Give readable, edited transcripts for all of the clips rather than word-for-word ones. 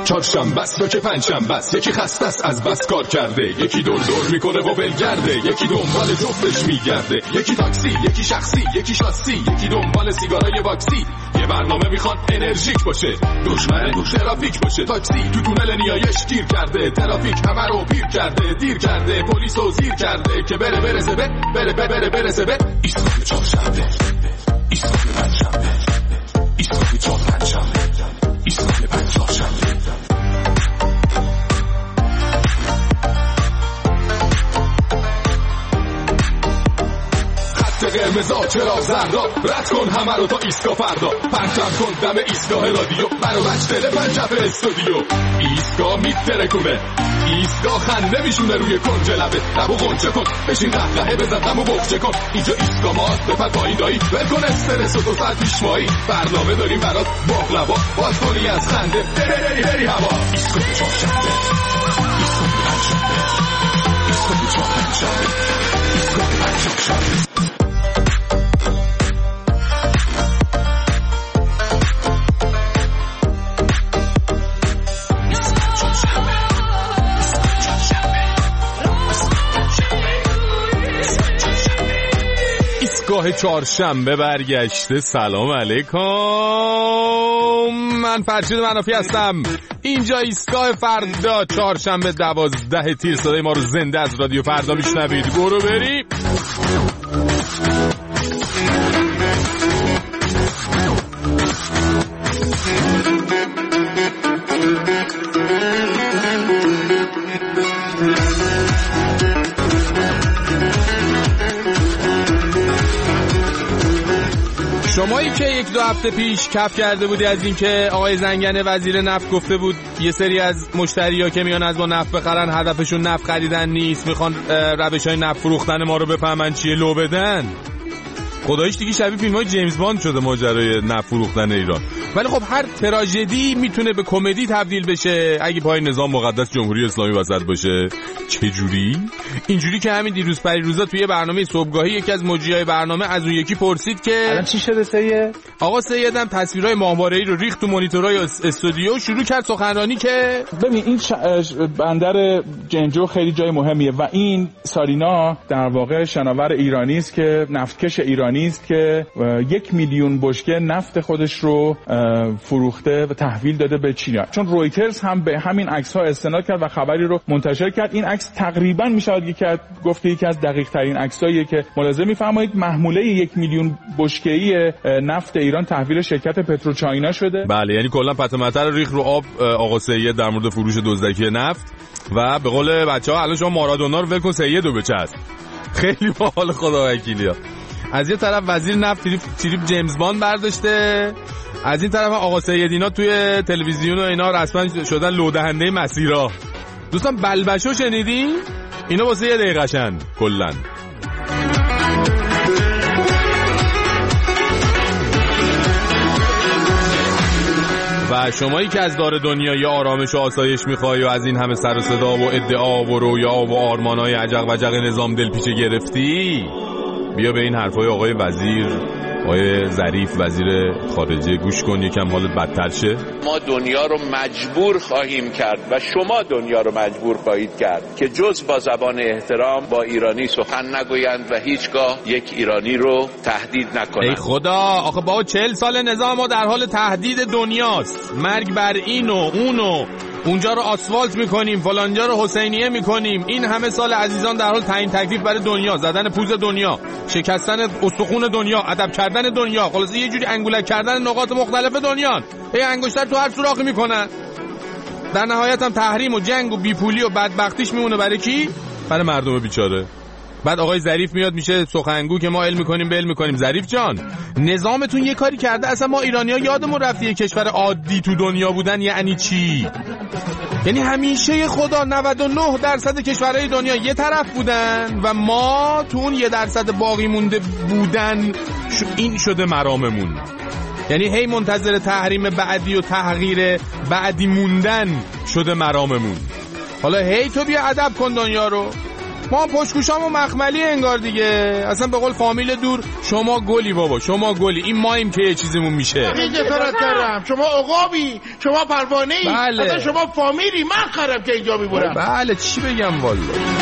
چهارشنبه است و که پنجشنبه است، یکی خسته است از بس کار کرده، یکی دور دور میکنه و ولگرده، یکی دنبال جفتش میگرده، یکی تاکسی، یکی شخصی، یکی شاسی، یکی دنبال سیگارای واکسی. یه برنامه میخواد انرژیک باشه، دشمن ترافیک باشه. تاکسی تو تونل نیایش گیر کرده، ترافیک همه رو پیر کرده، دیر کرده، پلیسو زیر کرده که برسه به ایستگاه چهارشنبه، ایستگاه پنجشنبه، ایستگاه چهارشنبه، ایستگاه پنجشنبه. قرمزا چرا زردا، رد کن همه رو تا ایستگاه فردا، پرچم کن دم ایستگاه رادیو، برو بچه پنجف استودیو. ایستگاه میترکونه، ایستگاه خنده میشونه روی کنج لبه، لبو غنچه کن، بشین قهقهه بزن غمو بخچه کن. اینجا ایستگاه ماست، بپر پایین دایی، ول کن استرس و 2 ساعت پیشمایی. برنامه داریم برات باقلوا، باز کنی از خنده بری هوا. ایستگاه چهارشنبه، ایستگاه پنجشنبه، ایستگاه چهارشنبه، ایستگاه پنجشنبه. ایستگاه چهارشنبه برگشته. سلام علیکم، من فرشید منافی هستم. اینجا ایستگاه فردا، چهارشنبه 12 تیر. صدای ما رو زنده از رادیو فردا میشنوید. برو بری. شمایی که 1-2 هفته پیش کف کرده بودی از این که آقای زنگنه وزیر نفت گفته بود یه سری از مشتری‌ها که میان از ما نفت بخرن هدفشون نفت خریدن نیست، میخوان روش‌های نفت فروختن ما رو بفهمن چیه، لو بدن. خداییش دیگه شبیه فیلم‌های جیمز باند شده ماجرای نفت فروختن ایران. ولی خب هر تراژدی میتونه به کمدی تبدیل بشه اگه پای نظام مقدس جمهوری اسلامی وسط باشه. چه جوری؟ اینجوری که همین دیروز پریروزا توی برنامه صبحگاهی یکی از مجریای برنامه از اون یکی پرسید که الان چی شده سید؟ آقا سیدم تصویرهای ماهواره‌ای رو ریخت تو مانیتورهای استودیو، شروع کرد سخنرانی که ببین این بندر جنجو خیلی جای مهمیه و این سارینا در واقع شناور ایرانی است که نفتکش ایرانی است که 1 میلیون بشکه نفت خودش رو فروخته و تحویل داده به چین. چون رویترز هم به همین عکس‌ها استناد کرد و خبری رو منتشر کرد. این عکس تقریبا میشه یکی از دقیق ترین عکساییه که ملاحظه می‌فرمایید. محموله 1 میلیون بشکه‌ای نفت ایران تحویل شرکت پتروچاینا شده. بله، یعنی کلا پتمتر رو ریخ رو آب آقا سید در مورد فروش دزدکی نفت. و به قول بچه‌ها الان شما مارادونا رو ول کن سیدو بچسب. خیلی باحال خدا وکیلیا. از یه طرف وزیر نفت تریپ جیمز باند برداشته، از این طرف آقا سیدینا توی تلویزیون و اینا رسما شدن لودهنده مسیرها. دوستان بلبشو شنیدی؟ اینا واسه یه دقیقه‌شن کلن. و شمایی که از دار دنیا یا آرامش و آسایش میخوای و از این همه سر و صدا و ادعا و رویا و آرمانای عجق و جق نظام دلپیچه گرفتی، بیا به این حرفای آقای وزیر، آقای ظریف وزیر خارجه گوش کن، یکم حالت بدتر شه. ما دنیا رو مجبور خواهیم کرد و شما دنیا رو مجبور خواهید کرد که جز با زبان احترام با ایرانی سخن نگویند و هیچگاه یک ایرانی رو تهدید نکنند. ای خدا، آخه با 40 سال نظام ما در حال تهدید دنیاست. مرگ بر این و اون و اونجا رو آسفالت میکنیم، فلانجا رو حسینیه میکنیم. این همه سال عزیزان در حال تعیین تکلیف برای دنیا، زدن پوز دنیا، شکستن استخون دنیا، ادب کردن دنیا، خلاصه یه جوری انگولک کردن نقاط مختلف دنیا. هی انگشتر تو هر سوراخی میکنن. در نهایت هم تحریم و جنگ و بیپولی و بدبختیش میمونه برای کی؟ برای مردم بیچاره. بعد آقای ظریف میاد میشه سخنگو که ما علم میکنیم بل میکنیم. ظریف جان، نظامتون یه کاری کرده اصلا ما ایرانی‌ها یادمون رفت یه کشور عادی تو دنیا بودن یعنی چی؟ یعنی همیشه خدا 99% کشورهای دنیا یه طرف بودن و ما تو اون 1% باقی مونده بودن این شده مراممون. یعنی هی منتظر تحریم بعدی و تغییر بعدی موندن شده مراممون. حالا هی تو بیا ادب کن دنیا رو. ما هم پشتگوشامون مخملی انگار دیگه. اصلا به قول فامیل دور شما گلی بابا، شما گلی، این ماییم که یه چیزیمون میشه. این جسارت کردم، شما عقابی، شما پروانه‌ای، بله. اصلا شما فامیلی، من خرم که اینجا میبورم. بله چی بگم والا.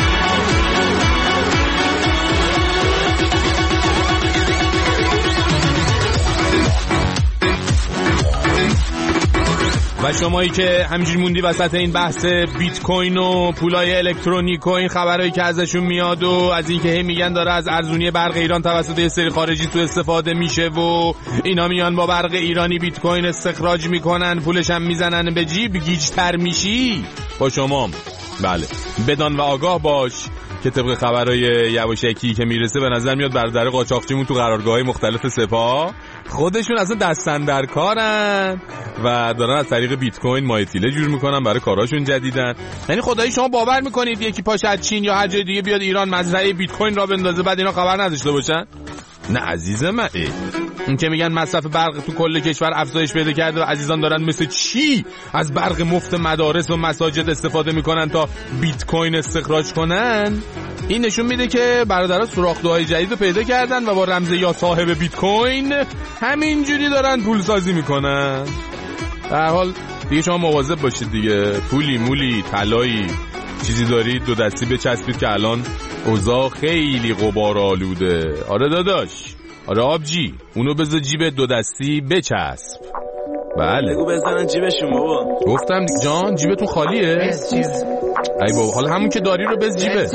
و شمایی که همینجوری موندی وسط این بحث بیت کوین و پولای الکترونیک و این خبرایی که ازشون میاد و از این که هی میگن داره از ارزونی برق ایران توسط یه سری خارجی سوء استفاده میشه و اینا میان با برق ایرانی بیت کوین استخراج میکنن، پولش هم میزنن به جیب، گیج‌تر میشی با شما. بله بدان و آگاه باش که طبق خبرای یواشکی که میرسه به نظر میاد برادر قاچاقچیمون تو قرارگاه‌های مختلف سپاه خودشون اصلا دستن در کارن و دارن از طریق بیت کوین مایتیله جور میکنن برای کاراشون جدیدن. یعنی خدایی شما باور میکنید یکی پاش از چین یا هر جای دیگه بیاد ایران مزرعه بیت کوین را بندازه بعد اینا خبر نداشته باشن؟ نه عزیز من، این که میگن مصرف برق تو کل کشور افزایش پیدا کرده و عزیزان دارن مثل چی از برق مفت مدارس و مساجد استفاده میکنن تا بیت کوین استخراج کنن. این نشون میده که برادرها سوراخ‌دوهای جدید رو پیدا کردن و با رمز یا صاحب بیت کوین همینجوری دارن پول سازی میکنن. در حال دیگه شما مواظب باشید دیگه، پولی مولی طلایی چیزی دارید دو دستی بچسبید که الان اوضاع خیلی غبار آلوده. آره داداش، آره آبجی، اونو بذار جیب دو دستی بچسب. بله بگو بزنن جیبشون بابا. گفتم جان جیبتون خالیه؟ ای بابا حالا همون که داری رو بز جیبه.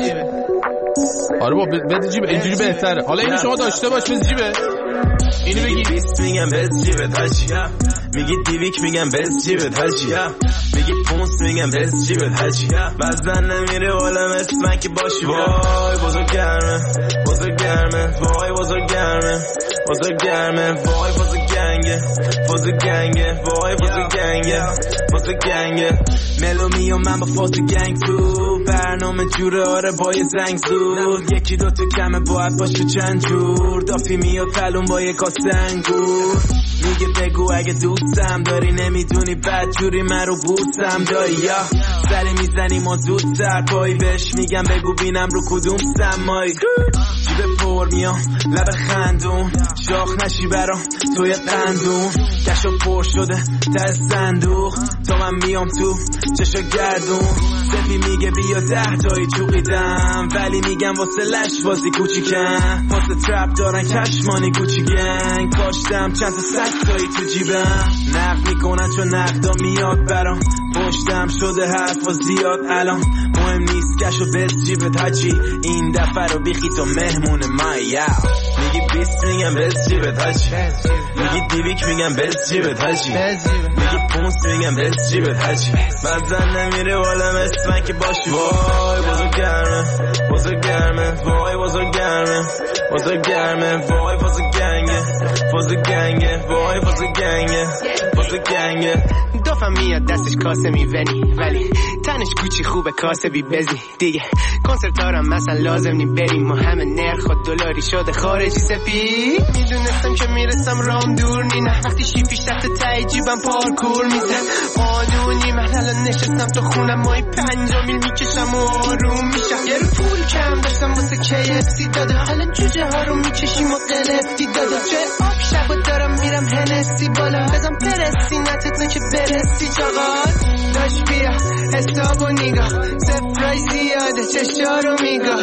آره بابا بز جیبه، اینجوری بهتره. حالا اینو شما داشته باش بز جیبه. اینو بگی بیست میگم بز جیبت هاچی، میگی دیویک میگم بز جیبت هاچی، میگی پونس میگم بز جیبت هاچی، بزن نمیره والا مثل که باشی. وای بزرگ گرمه بزرگ گرمه، وای بزرگ گرمه بزرگ گرمه، وای بزرگ گنگه بزرگ گنگه، وای بزرگ گنگه بزرگ گنگه. ملومی و من با فاز گنگ تو برنامه جوره، آره با یه زنگ زود، یکی دوتا کمه باید باشه چند جور، دافی میاد تلون با یه کاس انگور. میگه بگو اگه دوستم داری نمیدونی بد جوری من رو بوسم دایی، یا سری میزنیم و زودتر پایی بهش میگم بگو بینم رو کدوم سمایی. جیب پر میام لب خندون، شاخ نشی برام توی قندون، کشو پر شده تا صندوق، تا من میام تو چشو گردون. سفی میگه بیا 10 تایی چوقیدم، ولی میگم واسه لش بازی کوچیکم، واسه ترپ دارن کشمانی گوچی گنگ، کاشتم چند تا 100 تایی تو جیبم، نقد میکنن چون نقدا میاد برام، پشتم شده حرفا زیاد الان، مهم نیست کشو بز جیبت هاچی، این دفعه رو بیخی تو مهمون من. یا میگی 20 میگم بز جیبت هاچی، میگی دیویک میگم بز جیبت هاچی، میگی پونس میگم بز جیبت هاچی، بزن نمیره والا مثل من که باشی. وای بزرگ گرمه بزرگ گرمه، وای بزرگ گرمه بزرگ گرمه، وای بزرگ گنگه بزرگ گنگه، وای بزرگ گنگه بزرگ گنگه. دوفم میاد دستش کاسه میونی، ولی تنش کوچی خوبه کاسه بی بزی دیگه. کنسرت دارم مثلا لازم نی بریم و همه نرخ و دلاری شده خارجی سفید. میدونستم که میرسم رام دور نی، نه وقتی شی پیش دست تایی جیبم پارکور میزن قانونی. من الان نشستم تو خونم مای 5 میل میکشم و آروم میشم، یه رو پول کم داشتم واسه KFC داده، حالا جوجه ها رو میکشیم و قلفتی داده، جای آب شب و دارم میرم هنسی بالا، بزن پرسی نتتون که برسی جاقات داشت بیا حساب و نگاه، سفرای زیاده چشا رو میگاه،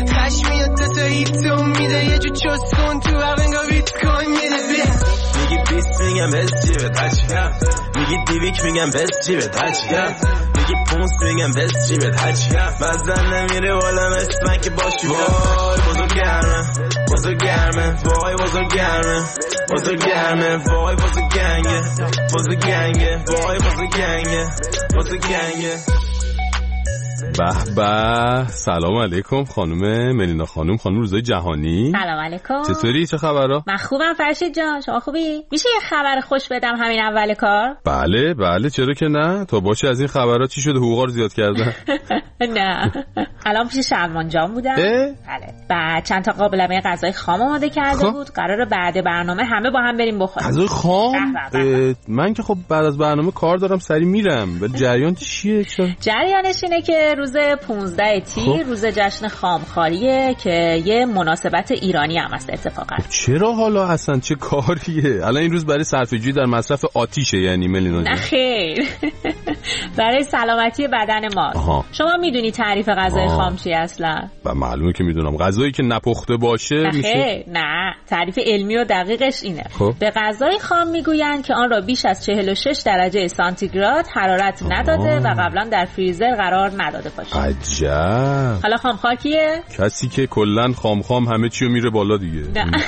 خش میاد تا ایتون میده، یه جو چست کن تو اوینگا بیت کوین میده. بیا میگی 20 میگم بز جیبت هاچی، میگی دیویک میگم بز جیبت هاچی، میگی پونس میگم بز جیبت هاچی، بزن نمیره والا مثل من که باشی. وای بزرگ گرمه بزرگ گرمه، وای بزرگ گرمه بزرگ گرمه، وای بزرگ گنگه بزرگ گنگه، وای بزرگ گنگه بزرگ گنگه. به به، سلام علیکم خانم ملینا خانم، خانم روزای جهانی. سلام علیکم. چطوری؟ چه خبرها؟ من خوبم فرشید جان، شما خوبی؟ میشه یه خبر خوش بدم همین اول کار؟ بله بله چرا که نه، تا باشه. از این خبرها چی شده؟ حقوقا رو زیاد کردن؟ نه الان پیش شلمان جان بودم. بله بعد چند تا قابلمه غذای خام آماده کرده بود، قراره بعد برنامه همه با هم بریم بخوریم. غذای خام؟ من که خب بعد از برنامه کار دارم سری میرم. ولی جریان چیه؟ جریانش اینه که روز 15 تیر روز جشن خامخواریه که یه مناسبت ایرانی هم هست اتفاقا. چرا حالا اصلا چه کاریه؟ الان این روز برای صرفه‌جویی در مصرف آتیشه یعنی ملینا جان؟ نه خیر. برای سلامتی بدن ما. شما میدونی تعریف غذای خام چیه اصلا؟ معلومه که میدونم. غذایی که نپخته باشه میشه؟ نه، تعریف علمی و دقیقش اینه. به غذای خام میگویند که آن را بیش از 46 درجه سانتیگراد حرارت نداده و قبلا در فریزر قرار نداده باشه. عجب. حالا خامخوار کیه؟ کسی که کلا خام همه چیو میره بالا دیگه.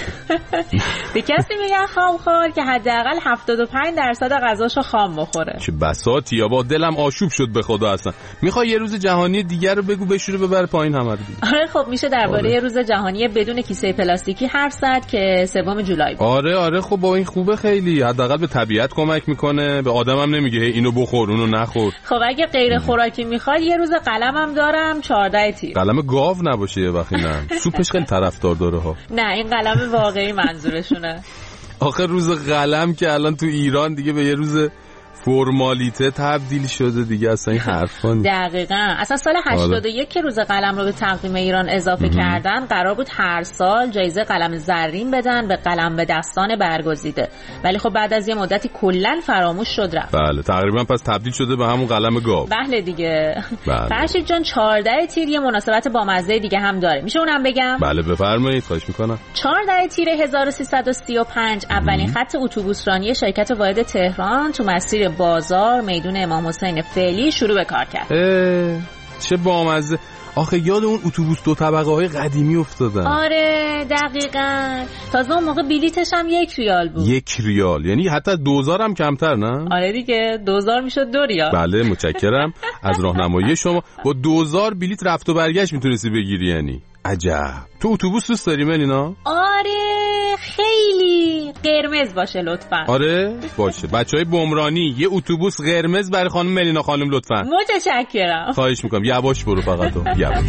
به کسی میگن خامخوار که حداقل 75% غذاشو خام بخوره. چه بساطی. یا با دلم آشوب شد به خدا اصلا. میخوای یه روز جهانی دیگر رو بگو بشوره ببر پایین همه رو دیگه. آره خب میشه درباره روز جهانی بدون کیسه پلاستیکی حرف زد که 3 جولای بود. آره خب با این خوبه خیلی. حداقل به طبیعت کمک میکنه. به آدمم نمیگه اینو بخور اونو نخور. خب اگه غیر خوراکی میخواد یه روز قلمم دارم 14 تیر. قلم گاو نباشه یه وقتی نه. سوپش خیلی طرفدار داره ها. نه این قلم واقعی منظورشونه. آخه روز قلم که الان تو ایران دیگه به یه روز فرمالیته تبدیل شده دیگه اصلا این حرفا نیست. دقیقاً. اصلا سال 81 که روز قلم رو به تقویم ایران اضافه کردن قرار بود هر سال جایزه قلم زرین بدن به قلم به دستان برگزیده، ولی خب بعد از یه مدتی کلاً فراموش شد رفت. بله تقریبا پس تبدیل شده به همون قلم گاو. بله دیگه. بله. فرشید جان 14 تیر یه مناسبت بامزه دیگه هم داره، میشه اونم بگم؟ بله بفرمایید خواهش میکنم. 14 تیر 1335 اولین خط اتوبوسرانی شرکت واحد تهران تو مسیر بازار میدون امام حسین فعلی شروع به کار کرد. چه بامزه. آخه یاد اون اتوبوس 2 طبقه های قدیمی افتادم. آره دقیقاً. تازه اون موقع بلیتش هم 1 ریال بود. 1 ریال یعنی حتی 2000 هم کمتر نه؟ آره دیگه 2000 میشد 2 ریال. بله متشکرم از راهنمایی شما. با 2000 بلیت رفت و برگشت میتونستی بگیری یعنی. عجب. تو اتوبوس دوست داری ملینا؟ آره خیلی. قرمز باشه لطفا. آره باشه. بچهای بمرانی یه اتوبوس قرمز برای خانم ملینا خانم لطفا. متشکرم. خواهش میکنم یواش برو فقط تو. یواش.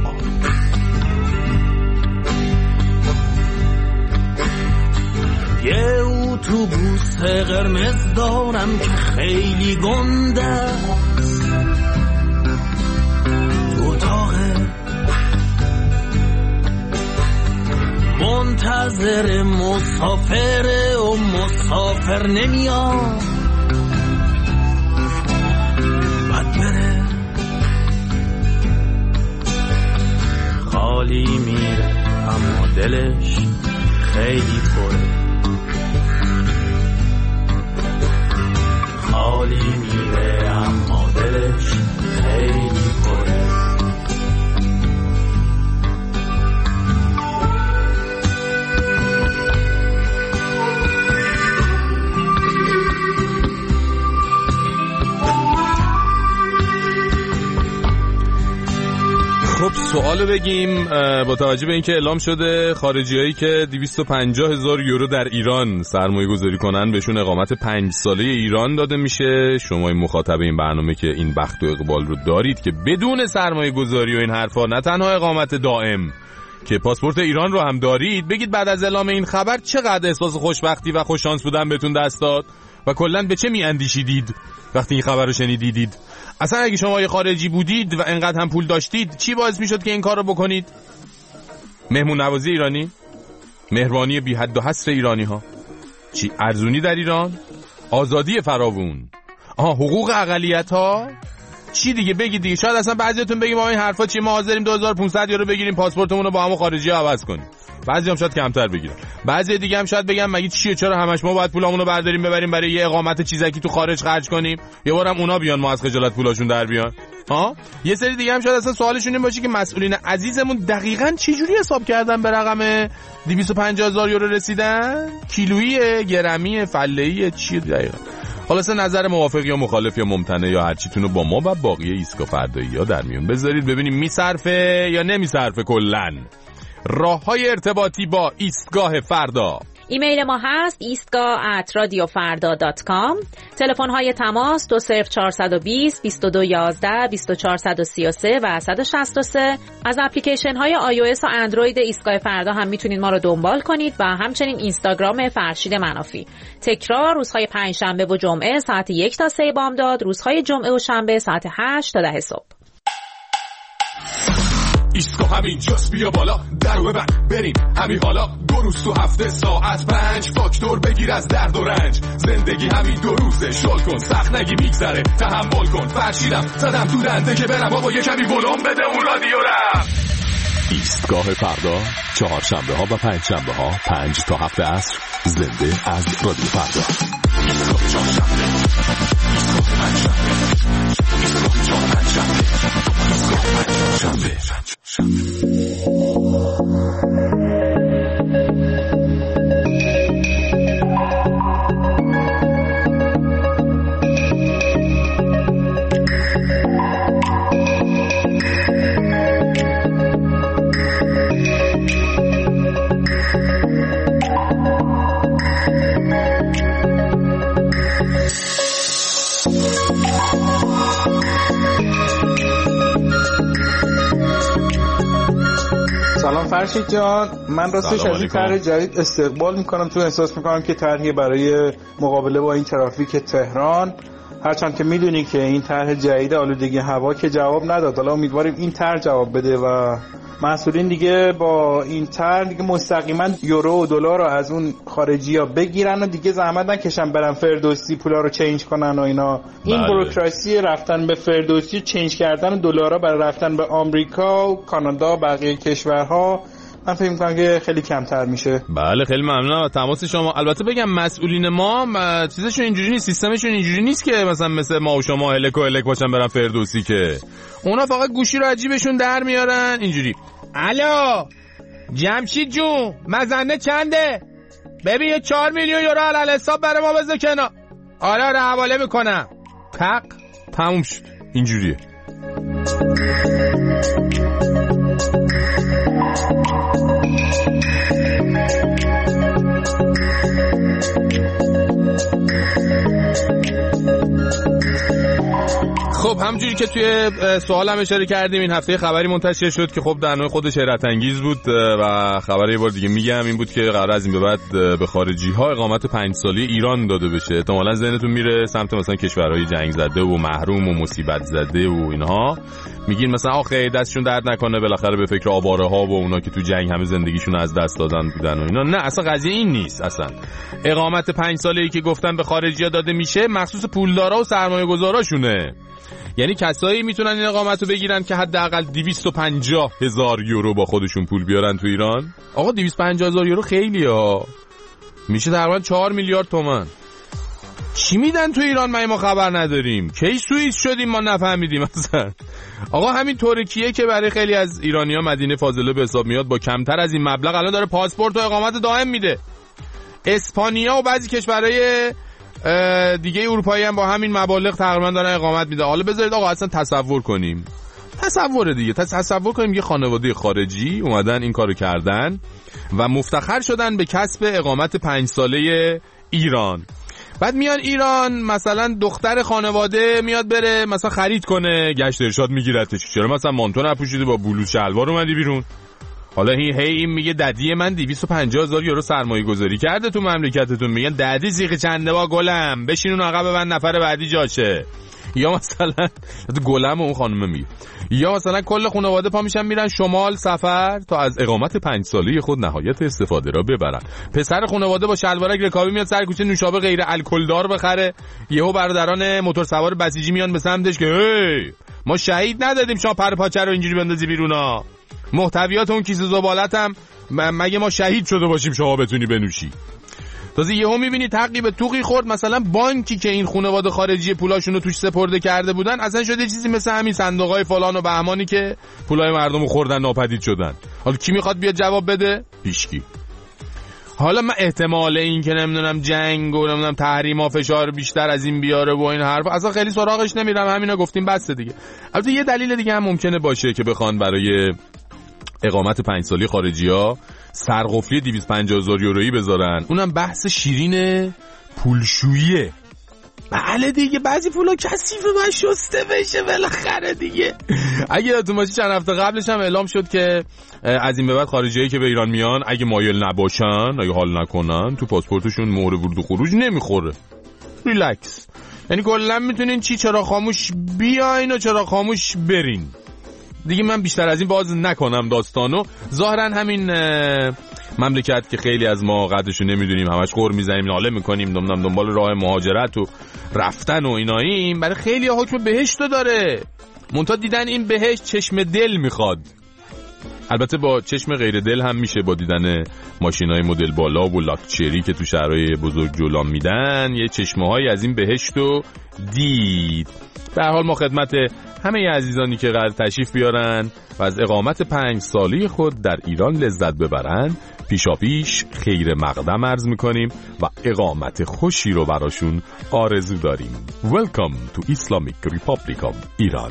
یه اتوبوس قرمز دارم که خیلی گنده تو اتاقه منتظر مسافره و مسافر نمیاد بعد بره خالی میره اما دلش خیلی پره خالی میره اما دلش خیلی پره خب سوالو بگیم. با توجه به اینکه اعلام شده خارجیایی که 250,000 یورو در ایران سرمایه گذاری کنن بهشون اقامت 5 ساله ایران داده میشه، شما این مخاطب این برنامه که این بخت و اقبال رو دارید که بدون سرمایه گذاری و این حرفا نه تنها اقامت دائم که پاسپورت ایران رو هم دارید، بگید بعد از اعلام این خبر چقدر احساس خوشبختی و خوش شانس بودن بهتون دست داد و کلا به چه میاندیشیدید وقتی این خبر رو شنیدید؟ اصلا اگه شما یه خارجی بودید و انقدر هم پول داشتید چی باعث میشد که این کار رو بکنید؟ مهمون نوازی ایرانی؟ مهربانی بی حد و حصر ایرانی ها؟ چی ارزونی در ایران؟ آزادی فراوون؟ حقوق اقلیت ها؟ چی دیگه بگید دیگه. شاید اصلا بعضیاتون بگیم ما این حرفا چی، ما حاضریم 2500 یورو بگیریم پاسپورتمون رو با همون خارجی عوض کنیم. بعضی هم شاید کمتر بگیرن، بعضی دیگه هم شاید بگم مگه چیه چرا همش ما باید پولامون رو برداریم ببریم برای یه اقامت چیزکی تو خارج خرج کنیم، یه بارم اونا بیان ما از خجالت پولاشون در بیان. یه سری دیگه هم شاید اصلا سوالشون این باشه که مسئولین عزیزمون دقیقاً چه جوری حساب کردن به رقم 250,000 یورو رسیدن؟ کیلویی، گرمی، فله‌ای، چی دقیقاً؟ خلاصه نظر موافق یا مخالف یا ممتنع یا هر چیتونو با ما و باقی ایستگاه فردایی ها در میون بذارید ببینیم میصرفه یا نمیصرفه. کلاً راه‌های ارتباطی با ایستگاه فردا: ایمیل ما هست istgah@radiofarda.com. تلفن‌های تماس 20420 2211 2433 و 163. از اپلیکیشن‌های iOS و اندروید ایستگاه فردا هم میتونید ما رو دنبال کنید و همچنین اینستاگرام فرشید منافی. تکرار روزهای پنجشنبه و جمعه ساعت 1 تا 3 بامداد، روزهای جمعه و شنبه ساعت 8 تا 10 صبح. ایستگاه همین جاست، بیا بالا درو ببند بریم همین حالا. 2 روز تو هفته ساعت 5 فاکتور بگیر از درد و رنج. زندگی همین 2 روزه، شل کن سخت نگی میگذره، تحمل کن. فرشیدم زدم تو دنده که برم بابا یه کمی ولوم بده اون رادیو رم. ایستگاه فردا، چهارشنبه ها و پنجشنبه ها 5 تا 7 عصر، زنده از رادیو فردا. ایستگاه چهارشنبه، ایستگاه پنجشنبه، ایستگاه چهارشنبه، ایستگاه پنجشنبه. سلام فرشید جان، من راستش از این طرح جدید استقبال میکنم، تو احساس میکنم که طرحی برای مقابله با این ترافیک تهران، هرچند که میدونی که این طرح جدید آلودگی هوا که جواب نداد، حالا امیدواریم این طرح جواب بده و مسئولین دیگه با این طرح دیگه مستقیما یورو و دلار رو از اون خارجی‌ها بگیرن و دیگه زحمت نکشن برن فردوسی پولا رو چنج کنن و اینا. این بوروکراسی رفتن به فردوسی چنج کردن دلارا برای رفتن به آمریکا و کانادا و بقیه کشورها من فکر می‌کنم که خیلی کمتر میشه. بله خیلی ممنونم تماس شما. البته بگم مسئولین ما چیزشون اینجوری نیست، سیستمشون اینجوری نیست که مثلا مثل ما و شما الک و الک باشن برن فردوسی، که اونا فقط گوشی رو عجیبشون در میارن اینجوری. الو جمشید جون مزنه چنده؟ ببین یه 4 میلیون یورو علل حساب برای ما بذار کنار. آره حواله میکنم. تق تموم شد. اینجوریه. خب همونجوری که توی سوال هم اشاره کردیم، این هفته خبری منتشر شد که خب در نوع خودش حیرت انگیز بود و خبر یه بار دیگه میگم این بود که قرار از این به بعد به خارجی ها اقامت 5 ساله ایران داده بشه. احتمالاً ذهنتون میره سمت مثلا کشورهای جنگ زده و محروم و مصیبت زده و اینها، میگین مثلا آخه دستشون درد نکنه بالاخره به فکر آواره ها و اونا که تو جنگ همه زندگیشون از دست دادن بودن و اینا. نه اصلا قضیه این نیست. اصلا اقامت 5 ساله‌ای که گفتن به خارجی‌ها داده میشه مخصوص پولدارا و سرمایه‌گذاراشونه. یعنی کسایی میتونن این اقامت رو بگیرن که حداقل 250,000 یورو با خودشون پول بیارن تو ایران. آقا 250,000 یورو خیلی ها، میشه تقریبا 4 میلیارد تومان. چی میدن تو ایران ما خبر نداریم؟ کی سوئیس شدیم ما نفهمیدیم اصلا. آقا همین ترکیه که برای خیلی از ایرانی‌ها مدینه فاضله به حساب میاد با کمتر از این مبلغ الان داره پاسپورت و اقامت دائم میده. اسپانیا و بعضی کشورهای دیگه اروپایی هم با همین مبالغ تقریبا دارن اقامت میده. حالا بذارید آقا اصلا تصور کنیم، تصور دیگه تصور کنیم یه خانواده خارجی اومدن این کارو کردن و مفتخر شدن به کسب اقامت 5 ساله ایران. بعد میان ایران مثلا دختر خانواده میاد بره مثلا خرید کنه، گشت ارشاد میگیرتش، چرا مثلا مانتو نپوشیده با بلوز شلوار اومدی بیرون؟ حالا این میگه ددی من 250,000 یورو سرمایه گذاری کرده تو مملکتتون. میگن ددی زیغ چنده با گلم بشین اون عقب من نفر بعدی جاشه. یا مثلا گلم اون خانم میگه، یا مثلا کل خانواده پا میشن میرن شمال سفر تا از اقامت 5 ساله خود نهایت استفاده را ببرن. پسر خانواده با شلوارک رکابی میاد سر کوچه نوشابه غیر الکلدار بخره، یهو برادران موتور سوار بسیجی میان به سمتش که هی ما شهید ندادیم شما پر پاچه رو اینجوری بندازی بیرونا، محتویات اون کیسه زبالت هم مگه ما شهید شده باشیم شما بتونی بنوشی. تازه یهو میبینی تعقیب توقی خورد، مثلا بانکی که این خانواده خارجی پولاشون رو توش سپرده کرده بودن اصلا شده چیزی مثل همین صندوقای فلان و بهمانی که پولای مردم رو خوردن ناپدید شدن. حالا کی میخواد بیاد جواب بده؟ هیچکی. حالا من احتمال این که نمیدونم جنگ و نمیدونم تحریما فشار بیشتر از این بیاره و این حرف اصلا خیلی سراغش نمیرم، همینا گفتیم بس دیگه. البته یه دلیل دیگه هم ممکنه باشه که بخوان برای اقامت 5 سالی خارجی‌ها سرقفلی 250,000 یورویی بذارن، اونم بحث شیرین پولشوییه. بله دیگه بعضی پولا کثیفه باید شسته بشه بالاخره دیگه. اگه یادتون باشه چند هفته قبلش هم اعلام شد که از این به بعد خارجیایی که به ایران میان اگه مایل نباشن، اگه حال نکنن، تو پاسپورتشون مهر ورود و خروج نمیخوره. ریلکس. یعنی کلا میتونین چرا خاموش بیاین و چرا خاموش برین. دیگه من بیشتر از این باز نکنم داستانو. ظاهرا همین مملکت که خیلی از ما قدرشو نمیدونیم، همش غر میزنیم، ناله میکنیم، دنبال راه مهاجرت و رفتن و ایناییم، برای خیلی حکم بهشتو داره. منتها دیدن این بهشت چشم دل میخواد. البته با چشم غیر دل هم میشه، با دیدن ماشینای مدل بالا و لاکچری که تو شهرهای بزرگ جولان میدن یه چشمه‌های از این بهشتو دید. به هر حال ما خدمت همه عزیزانی که قرار تشریف بیارن و از اقامت 5 ساله خود در ایران لذت ببرن پیشاپیش خیر مقدم عرض میکنیم و اقامت خوشی رو براشون آرزو داریم. Welcome to Islamic Republic of ایران.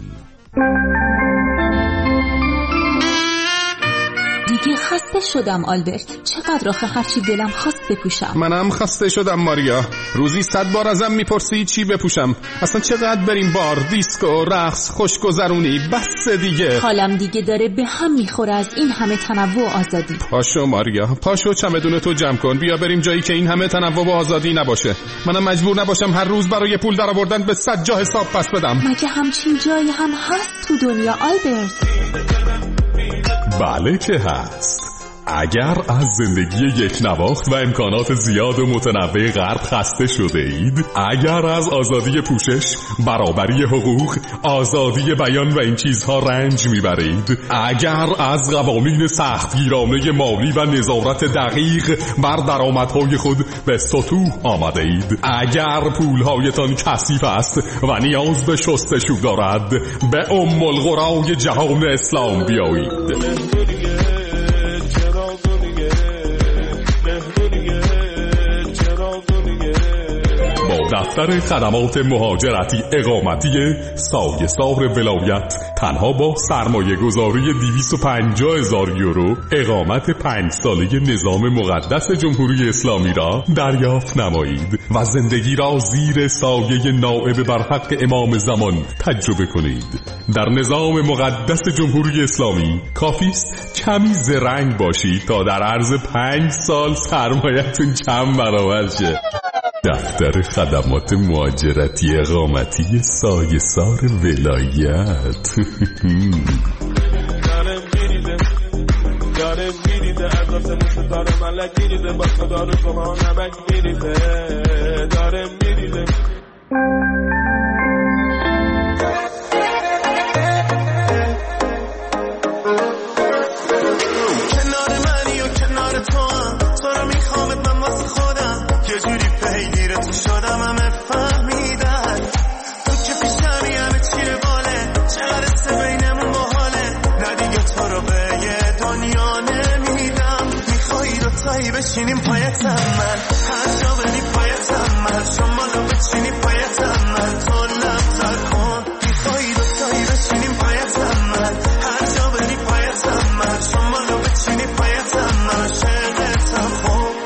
دیگه خسته شدم آلبرت. چقدر آخه هرچی دلم خواست بپوشم. منم خسته شدم ماریا. روزی 100 بار ازم میپرسی چی بپوشم. اصلا چقدر بریم بار، دیسکو، رقص، خوشگذرونی، بس دیگه. حالم دیگه داره به هم میخوره از این همه تنوع و آزادی. پاشو ماریا، پاشو چمدون تو جمع کن، بیا بریم جایی که این همه تنوع و آزادی نباشه. منم مجبور نباشم هر روز برای پول درآوردن به 100 جا حساب پس بدم. مگه همچین جایی هم هست تو دنیا آلبرت؟ بله که هست. اگر از زندگی یک نواخت و امکانات زیاد و متنوع غرب خسته شده اید، اگر از آزادی پوشش، برابری حقوق، آزادی بیان و این چیزها رنج میبرید، اگر از قوانین سختگیرانه مالی و نظارت دقیق بر درآمدهای خود به سطوح آمده اید، اگر پولهایتان کثیف است و نیاز به شستشو دارد، به ام القرای جهان اسلام بیایید. دفتر خدمات مهاجرتی اقامتی سایه‌سار ولایت تنها با سرمایه گذاری 250,000 یورو اقامت 5 ساله نظام مقدس جمهوری اسلامی را دریافت نمایید و زندگی را زیر سایه نائب برحق امام زمان تجربه کنید. در نظام مقدس جمهوری اسلامی کافیست کمی زرنگ باشید تا در عرض 5 سال سرمایه‌تون چند برابر شه. دفتر خدمات مهاجرتی اقامتی سایه‌سار ولایت. بشینیم پایتم من، هر جا بری پایتم من، شما رو بچینی پایتم من، تو لبتر کن میخوایی دوتایی بشینیم پایتم من، هر جا بری پایتم من، شما رو بچینی پایتم من، شرقتم خوب.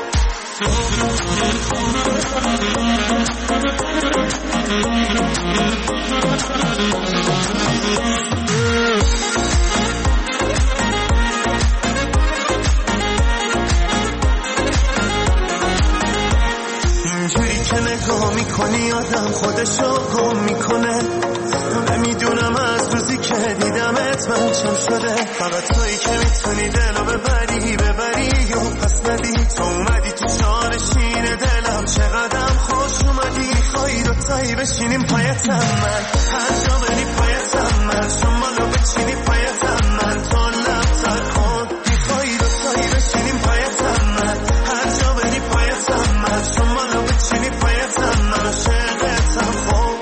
میکنی آدم خودشو گم میکنه، نمیدونم از روزی که دیدمت من چم شده، فقط تویی که میتونی دلو ببری و پس ندی، تو اومدی تو جانشین دلم، چقدرم خوش اومدی، میخوایی دوتایی بشینیم پایتم من، هر جا بری پایتم من، شما رو بچینی پایتم من، تو لبتر کن میخوایی دوتایی بشینیم پایتم من، هر جا بری پایتم من، شما رو بچینی پایتم من، شرقتم خوب.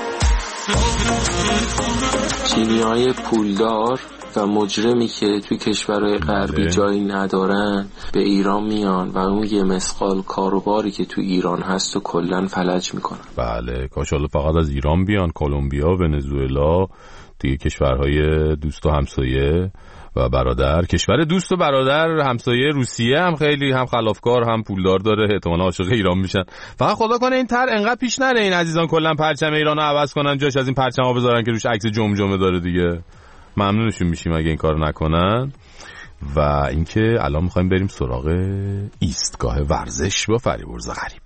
چینی‌های پولدار و مجرمی که توی کشورهای غربی جایی ندارن به ایران میان و اون یه مسقال کاروباری که تو ایران هست و کلن فلج میکنن. بله، کاشالا فقط از ایران بیان، کلمبیا، ونزوئلا، دیگه کشورهای دوست و همسایه و برادر. کشور دوست و برادر همسایه روسیه هم خیلی هم خلافکار هم پولدار داره، احتمالاً عاشق ایران میشن. فقط خدا کنه این تر انقدر پیش نره، این عزیزان کلا پرچم ایرانو عوض کنن، جاش از این پرچم‌ها بذارن که روش عکس جمجمه داره دیگه. ممنونشون میشیم اگه این کارو نکنن. و اینکه الان میخوایم بریم سراغ ایستگاه ورزش با فریبرز غریب.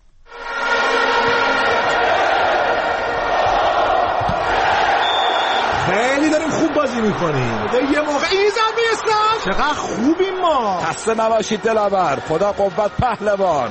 خیلی داریم خوب بازی میکنیم. یه موقع این زمین اسلام چقدر خوبیم ما. خسته نباشید دلاور. خدا قوت پهلوان.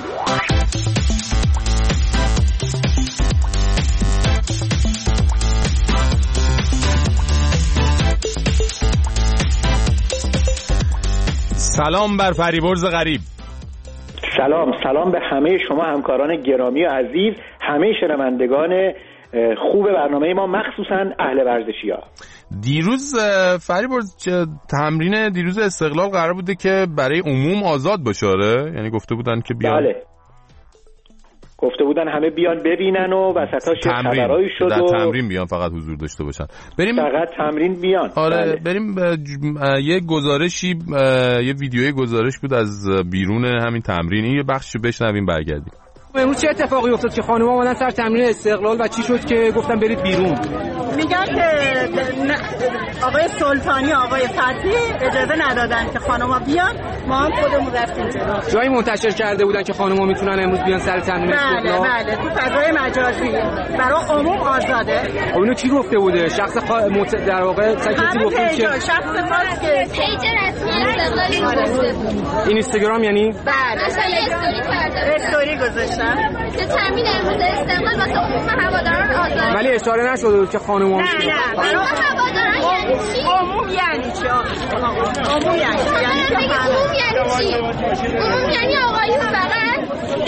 سلام بر فریبرز غریب. سلام به همه شما همکاران گرامی و عزیز، همه شنوندگان خوب برنامه ما، مخصوصا اهل ورزشی‌ها. دیروز فریبرز تمرین دیروز استقلال قرار بوده که برای عموم آزاد باشه، یعنی گفته بودن که بیان. بله، گفته بودن همه بیان ببینن و وسطاش خبرایی شد در و تمرین بیان، فقط حضور داشته باشن. بریم فقط تمرین بیان. آره بله. بریم یه گزارشی، یه ویدیوی گزارش بود از بیرون همین تمرین، این یه بخشی بشنویم برگردیم. امروز چه اتفاقی افتاد که خانم‌ها اومدن سر تمرین استقلال و چی شد که گفتن برید بیرون؟ میگن که آقای سلطانی، آقای فتحی اجازه ندادن که خانم‌ها بیان، ما هم خودمون رفتیم جلو. جایی منتشر کرده بودن که خانم‌ها میتونن امروز بیان سر تمرین استقلال؟ بله، تو فضای مجازی برای عموم آزاده. خب اینو کی گفته بوده؟ شخص در واقع کسی گفته که شخص خاص که پیج رسمی استقلال گفته بود. اینستاگرام یعنی؟ بله، استوری گذاشتن که تامین امروز استقلال واسه عموم هواداران آزاد. ولی اشاره نشده بود که خانم‌ها نه هواداران یعنی چی؟ عموم یعنی چی؟ عموم یعنی چی؟ عموم یعنی آقایون فقط.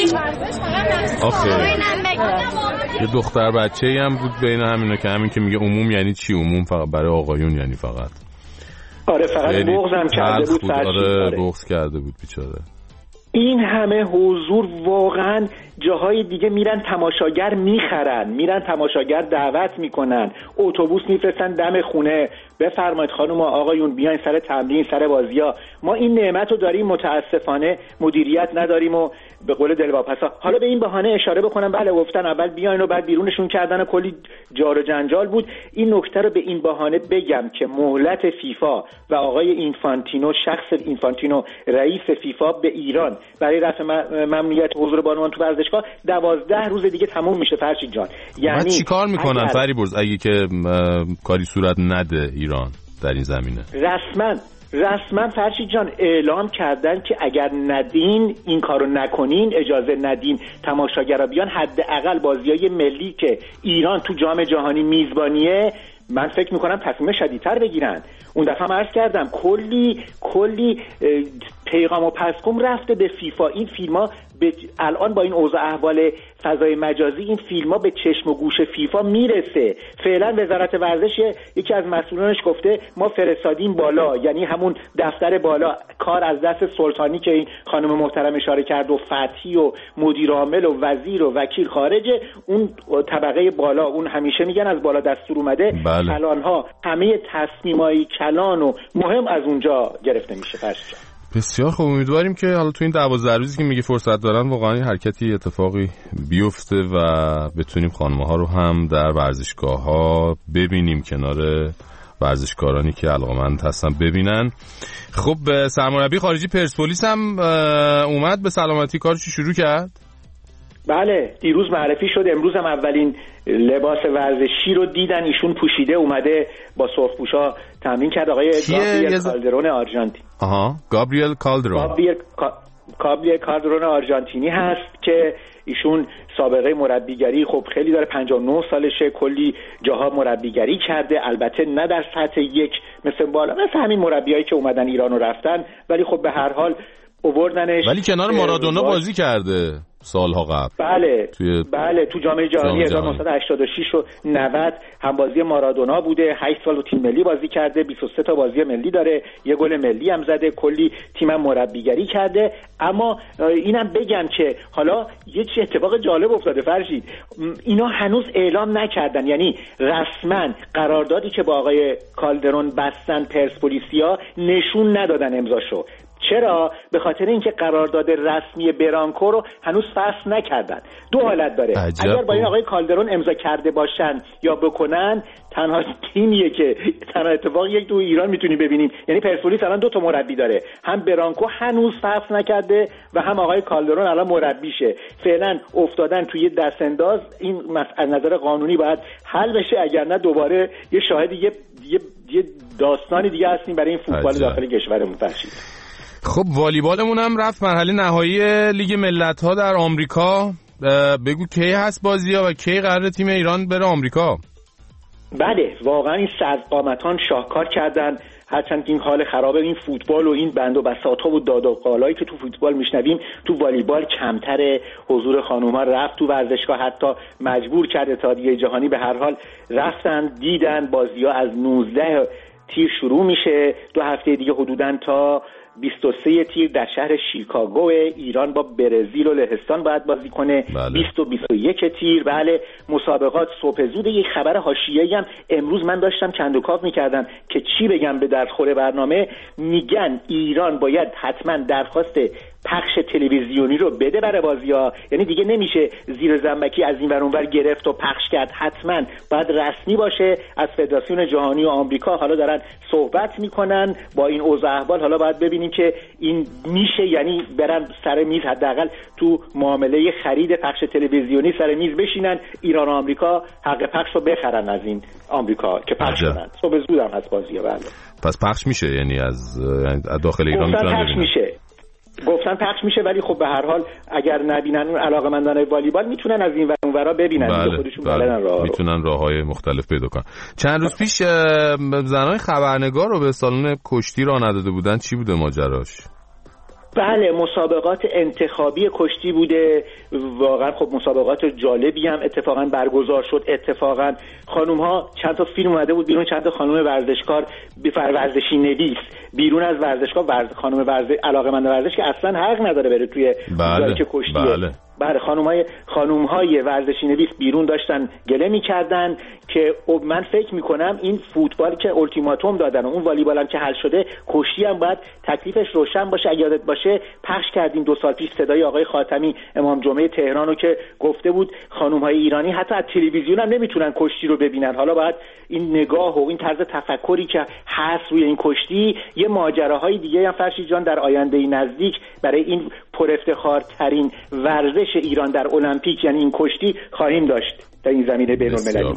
آخه یه دختر بچه‌ای هم بود بین همینا که همین که میگه عموم یعنی چی؟ عموم فقط برای آقایون یعنی فقط. آره فقط بغضم کرده بود. آره بغض کرده بود بیچاره. این همه حضور واقعا جاهای دیگه میرن تماشاگر میخرن، میرن تماشاگر دعوت میکنن، اتوبوس میفرستن دم خونه، بفرمایید خانم و آقایون بیاین سر تمرین، سر بازی‌ها. ما این نعمت رو داریم، متاسفانه مدیریت نداریم و به قول دلواپسا حالا به این بهانه اشاره بکنم بله گفتن اول بیاین و بعد بیرونشون کردن و کلی جار و جنجال بود. این نکته رو به این بهانه بگم که مهلت فیفا و آقای اینفانتینو، شخص اینفانتینو رئیس فیفا به ایران برای رفع ممنوعیت حضور بانوان تو ورزشگاه 12 روز دیگه تموم میشه فرشید جان. یعنی چیکار میکنن فریبرز اگه که کاری صورت نده ایران در این زمینه؟ رسما فرشید جان اعلام کردن که اگر ندین این کارو نکنین، اجازه ندین تماشاگرا بیان، حداقل بازیای ملی که ایران تو جام جهانی میزبانیه، من فکر میکنم تصمیم شدیدتر بگیرن. اون دفعه عرض کردم کلی پیغام و پسخم رفته به فیفا. این فیلم‌ها الان با این اوضاع احوال فضای مجازی این فیلم‌ها به چشم و گوش فیفا میرسه. فعلا وزارت ورزش یکی از مسئولانش گفته ما فرستادیم بالا، یعنی همون دفتر بالا، کار از دست سلطانی که این خانم محترم اشاره کرد و فتحی و مدیر عامل و وزیر و وکیل خارجه، اون طبقه بالا، اون همیشه میگن از بالا دستور اومده. بله. کلان‌ها همه تصمیمای کلان و مهم از اونجا گرفته میشه. فرشید بسیار خوب، امیدواریم که حالا تو این 12 روزی که میگه فرصت دارن واقعا حرکتی اتفاقی بیفته و بتونیم خانم‌ها رو هم در ورزشگاه‌ها ببینیم کنار ورزشکارانی که علاقه‌مند هستن ببینن. خب سرمربی خارجی پرسپولیس هم اومد به سلامتی کارش شروع کرد. بله دیروز معرفی شد، امروز هم اولین لباس ورزشی رو دیدن ایشون پوشیده اومده با سرخپوشا تمرین کرد. آقای گابریل کالدرون آرژانتین. گابریل کالدرون آرژانتینی هست که ایشون سابقه مربیگری خب خیلی داره، 59 سالشه، کلی جاها مربیگری کرده، البته نه در سطح یک مثل بالا مثل همین مربیایی که اومدن ایران و رفتن، ولی خب به هر حال آوردنش. ولی کنار مارادونا بازی کرده سالها قبل. بله تو جام جهانی 1986 و 90 هم بازی مارادونا بوده. 8 سال تو تیم ملی بازی کرده، 23 تا بازی ملی داره، یه گل ملی هم زده، کلی تیم مربیگری کرده. اما اینم بگم که حالا یه چه اتفاق جالب افتاده فرشید، اینا هنوز اعلام نکردن، یعنی رسما قراردادی که با آقای کالدرون بستن پرسپولیسیا نشون ندادن امضاشو. چرا؟ به خاطر اینکه قرارداد رسمی برانکو رو هنوز فصل نکردن. دو حالت داره، اگر با این آقای کالدرون امضا کرده باشن یا بکنن، تنها تیمیه که تنها اتفاق یک تو ایران میتونی ببینیم، یعنی پرسپولیس الان 2 تا مربی داره، هم برانکو هنوز فصل نکرده و هم آقای کالدرون الان مربیشه. فعلا افتادن توی دست انداز. این از نظر قانونی باید حل بشه، اگر نه دوباره یه شاهد یه یه داستانی دیگه هستیم برای این فوتبال داخل کشورمون. فرشید خب والیبالمون هم رفت مرحله نهایی لیگ ملت‌ها در آمریکا. بگو کی هست بازی‌ها و کی قراره تیم ایران بره آمریکا؟ بله واقعا این سرقامتان شاهکار کردن، هرچند که این حال خراب این فوتبال و این بند و بساط‌ها و داد و قالایی که تو فوتبال میشنویم تو والیبال کمتره. حضور خانوما رفت تو ورزشگاه، حتی مجبور کرد اتحادیه جهانی، به هر حال رفتن دیدن. بازی‌ها از 19 تیر شروع میشه، 2 هفته دیگه حدوداً تا 23 تیر در شهر شیکاگو. ایران با برزیل و لهستان باید بازی کنه. 20 و 21 تیر. بله مسابقات صبح زود. یک خبر حاشیه‌ای هم امروز من داشتم کندوکاو می‌کردم که چی بگم به دردخور برنامه. میگن ایران باید حتما درخواست پخش تلویزیونی رو بده برای بازی‌ها، یعنی دیگه نمیشه زیر زنبکی از این ور اون ور گرفت و پخش کرد، حتما باید رسمی باشه. از فدراسیون جهانی و آمریکا حالا دارن صحبت میکنن با این اوضاع احوال. حالا باید ببینیم که این میشه، یعنی برن سر میز حداقل تو معامله خرید پخش تلویزیونی سر میز بشینن، ایران و آمریکا حق پخش رو بخرن از این آمریکا که پخش کنن. صبح زود هم هست بازی‌ها. بله پس پخش میشه، یعنی از داخل ایران پخش میشه. گفتن پخش میشه، ولی خب به هر حال اگر نبینن اون علاقه‌مندان والیبال میتونن از این ور اونورا ببینن. بله، خودشون میتونن راههای مختلف پیدا کنن. چند روز پیش زنای خبرنگار رو به سالن کشتی راه نداده بودن، چی بوده ماجراش؟ بله مسابقات انتخابی کشتی بوده. واقعا خب مسابقات جالبی هم اتفاقا برگزار شد. اتفاقا خانوم ها چند تا فیلم اومده بود بیرون، چند تا خانم ورزشکار ورزشی نویس بیرون از ورزشگاه، خانم علاقه‌مند ورزش که اصلا حق نداره بره توی جایی که کشتیه. بله خانوم‌های ورزشی نویس بیرون داشتن گله می‌کردن که من فکر می‌کنم این فوتبال که التیماتوم دادن و اون والیبال هم که حل شده، کشتی هم باید تکلیفش روشن باشه. اگه یادت باشه پخش کردیم 2 سال پیش صدای آقای خاتمی امام جمعه تهران رو که گفته بود خانوم‌های ایرانی حتی از تلویزیون هم نمیتونن کشتی رو ببینن. حالا باید این نگاه و این طرز تفکری که هست روی این کشتی، یه ماجراهای دیگه هم فرشید جان در آینده نزدیک برای این پر افتخارترین ورزش ایران در المپیک یعنی این کشتی خواهیم داشت در این زمینه بین‌المللی.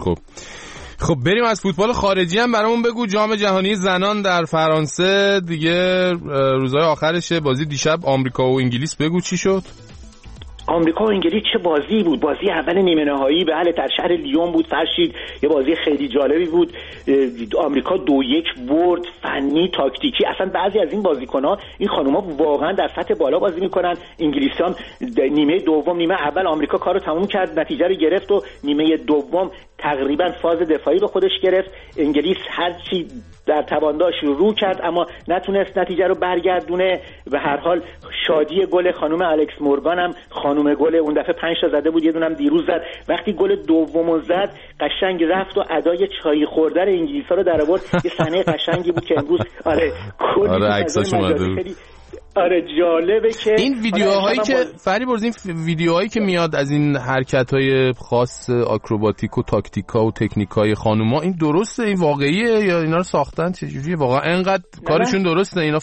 خب بریم از فوتبال خارجی هم برامون بگو. جام جهانی زنان در فرانسه دیگه روزهای آخرشه، بازی دیشب آمریکا و انگلیس، بگو چی شد؟ آمریکا و انگلیس چه بازی بود. بازی اول نیمه نهایی بله در شهر لیون بود فرشید، یه بازی خیلی جالبی بود. آمریکا 2-1 برد، فنی تاکتیکی. اصلا بعضی از این بازیکن‌ها این خانوما واقعا در سطح بالا بازی میکنن. انگلیسیان نیمه دوم، نیمه اول آمریکا کارو تموم کرد، نتیجه رو گرفت و نیمه دوم تقریبا فاز دفاعی به خودش گرفت. انگلیس هر چی در توان داشت رو کرد اما نتونست نتیجه رو برگردونه. به هر حال شادی گل خانم الکس مورگان هم خانم گل اون دفعه 5 تا زده بود، یه دونم دیروز زد. وقتی گل دومو زد قشنگ رفت و ادای چای خوردن انگلیس‌ها رو در آورد. یه صحنه قشنگی بود که امروز عکساش اومده بود. جالبه که این ویدیوهایی که فریبرز، این ویدیوهایی که میاد از این حرکت‌های خاص آکروباتیک و تاکتیکا و تکنیکای خانوما، این درسته؟ این واقعیه یا اینا رو ساختن؟ چجوریه واقعا انقدر کارشون درسته اینا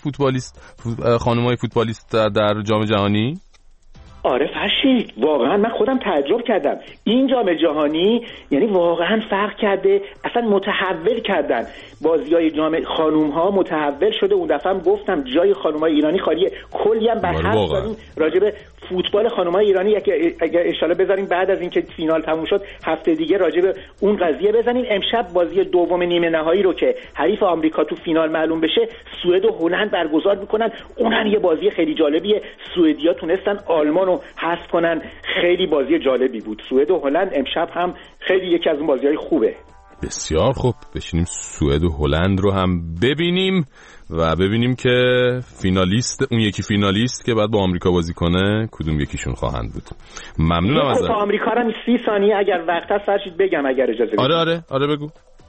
خانومای فوتبالیست در جام جهانی؟ آره فرشید واقعا من خودم تعجب کردم. این جام جهانی یعنی واقعا فرق کرده، اصلا متحول کردن بازی‌های جام. خانوم‌ها متحول شده. اون دفعه هم گفتم جای خانوم‌های ایرانی خالیه. کلی هم بحث داریم راجع به فوتبال خانوم‌های ایرانی، اگه ان شاءالله بذاریم بعد از اینکه فینال تموم شد هفته دیگه راجع به اون قضیه بزنیم. امشب بازی دوم نیمه نهایی رو که حریف آمریکا تو فینال معلوم بشه سوئد و هلند برگزار می‌کنن. اونم یه بازی خیلی جالبیه. سوئدیا تونستن آلمان رو حذف کنن. خیلی بازی جالبی بود. سوئد و هلند امشب هم خیلی یکی از اون بازی‌های خوبه. بسیار خوب، بشینیم سوئد و هلند رو هم ببینیم و ببینیم که فینالیست، اون یکی فینالیست که بعد با آمریکا بازی کنه کدوم یکیشون خواهند بود. ممنونم ازت. آمریکا رو 30 ثانیه اگر وقت هست فرشید بگم اگر اجازه بدید. آره بگو.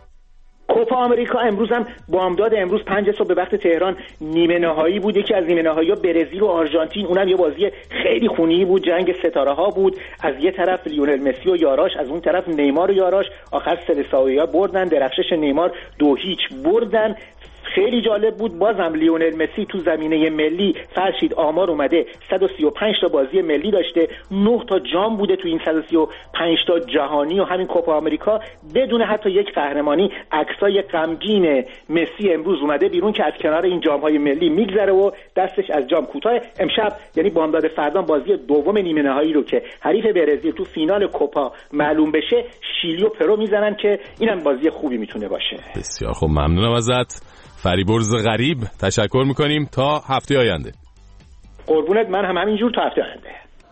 کوپا آمریکا امروز هم بامداد امروز 5 صبح به وقت تهران نیمه نهایی بود. یکی از نیمه نهایی‌ها برزیل و آرژانتین، اونم یه بازی خیلی خونی بود، جنگ ستاره‌ها بود. از یه طرف لیونل مسی و یاراش، از اون طرف نیمار و یاراش. آخر سلساویا بردن، درخشش نیمار 2-0 بردن. خیلی جالب بود. بازم لیونل مسی تو زمینه ملی فرشید آمار اومده 135 تا بازی ملی داشته، 9 تا جام بوده تو این 135 تا جهانی و همین کوپا آمریکا بدون حتی یک قهرمانی. عکسای غمگین مسی امروز اومده بیرون که از کنار این جام‌های ملی میگذره و دستش از جام کوتاه. امشب یعنی بامداد فردا بازی دوم نیمه نهایی رو که حریف برزیل تو فینال کوپا معلوم بشه، شیلی و پرو میزنن که اینم بازی خوبی میتونه باشه. بسیار خوب، ممنونم ازت فریبرز غریب، تشکر میکنیم. تا هفته آینده. قربونت، من هم همینجور تا هفته آینده.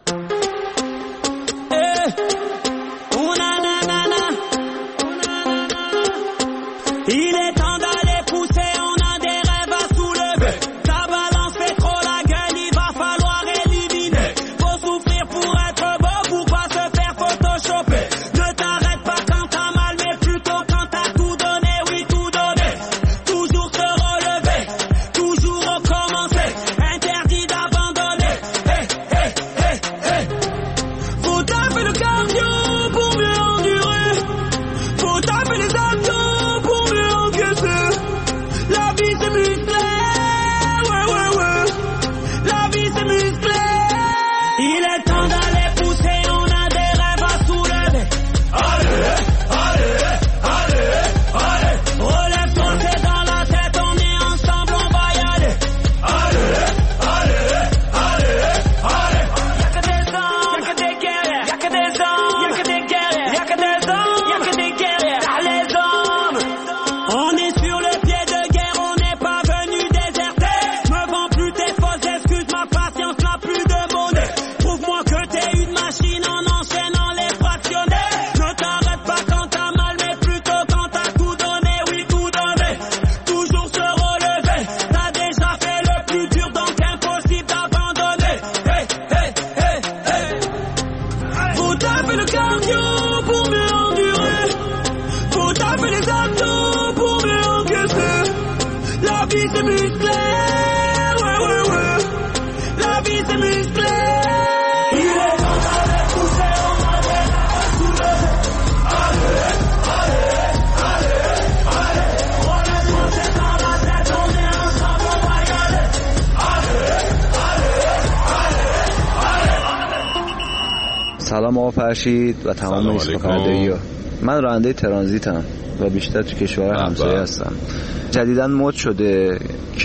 سلام آقا فرشید و تمام ایستگاه‌ها. من راننده ترانزیتم و بیشتر تو کشورهای همسایه هستم. جدیداً مد شده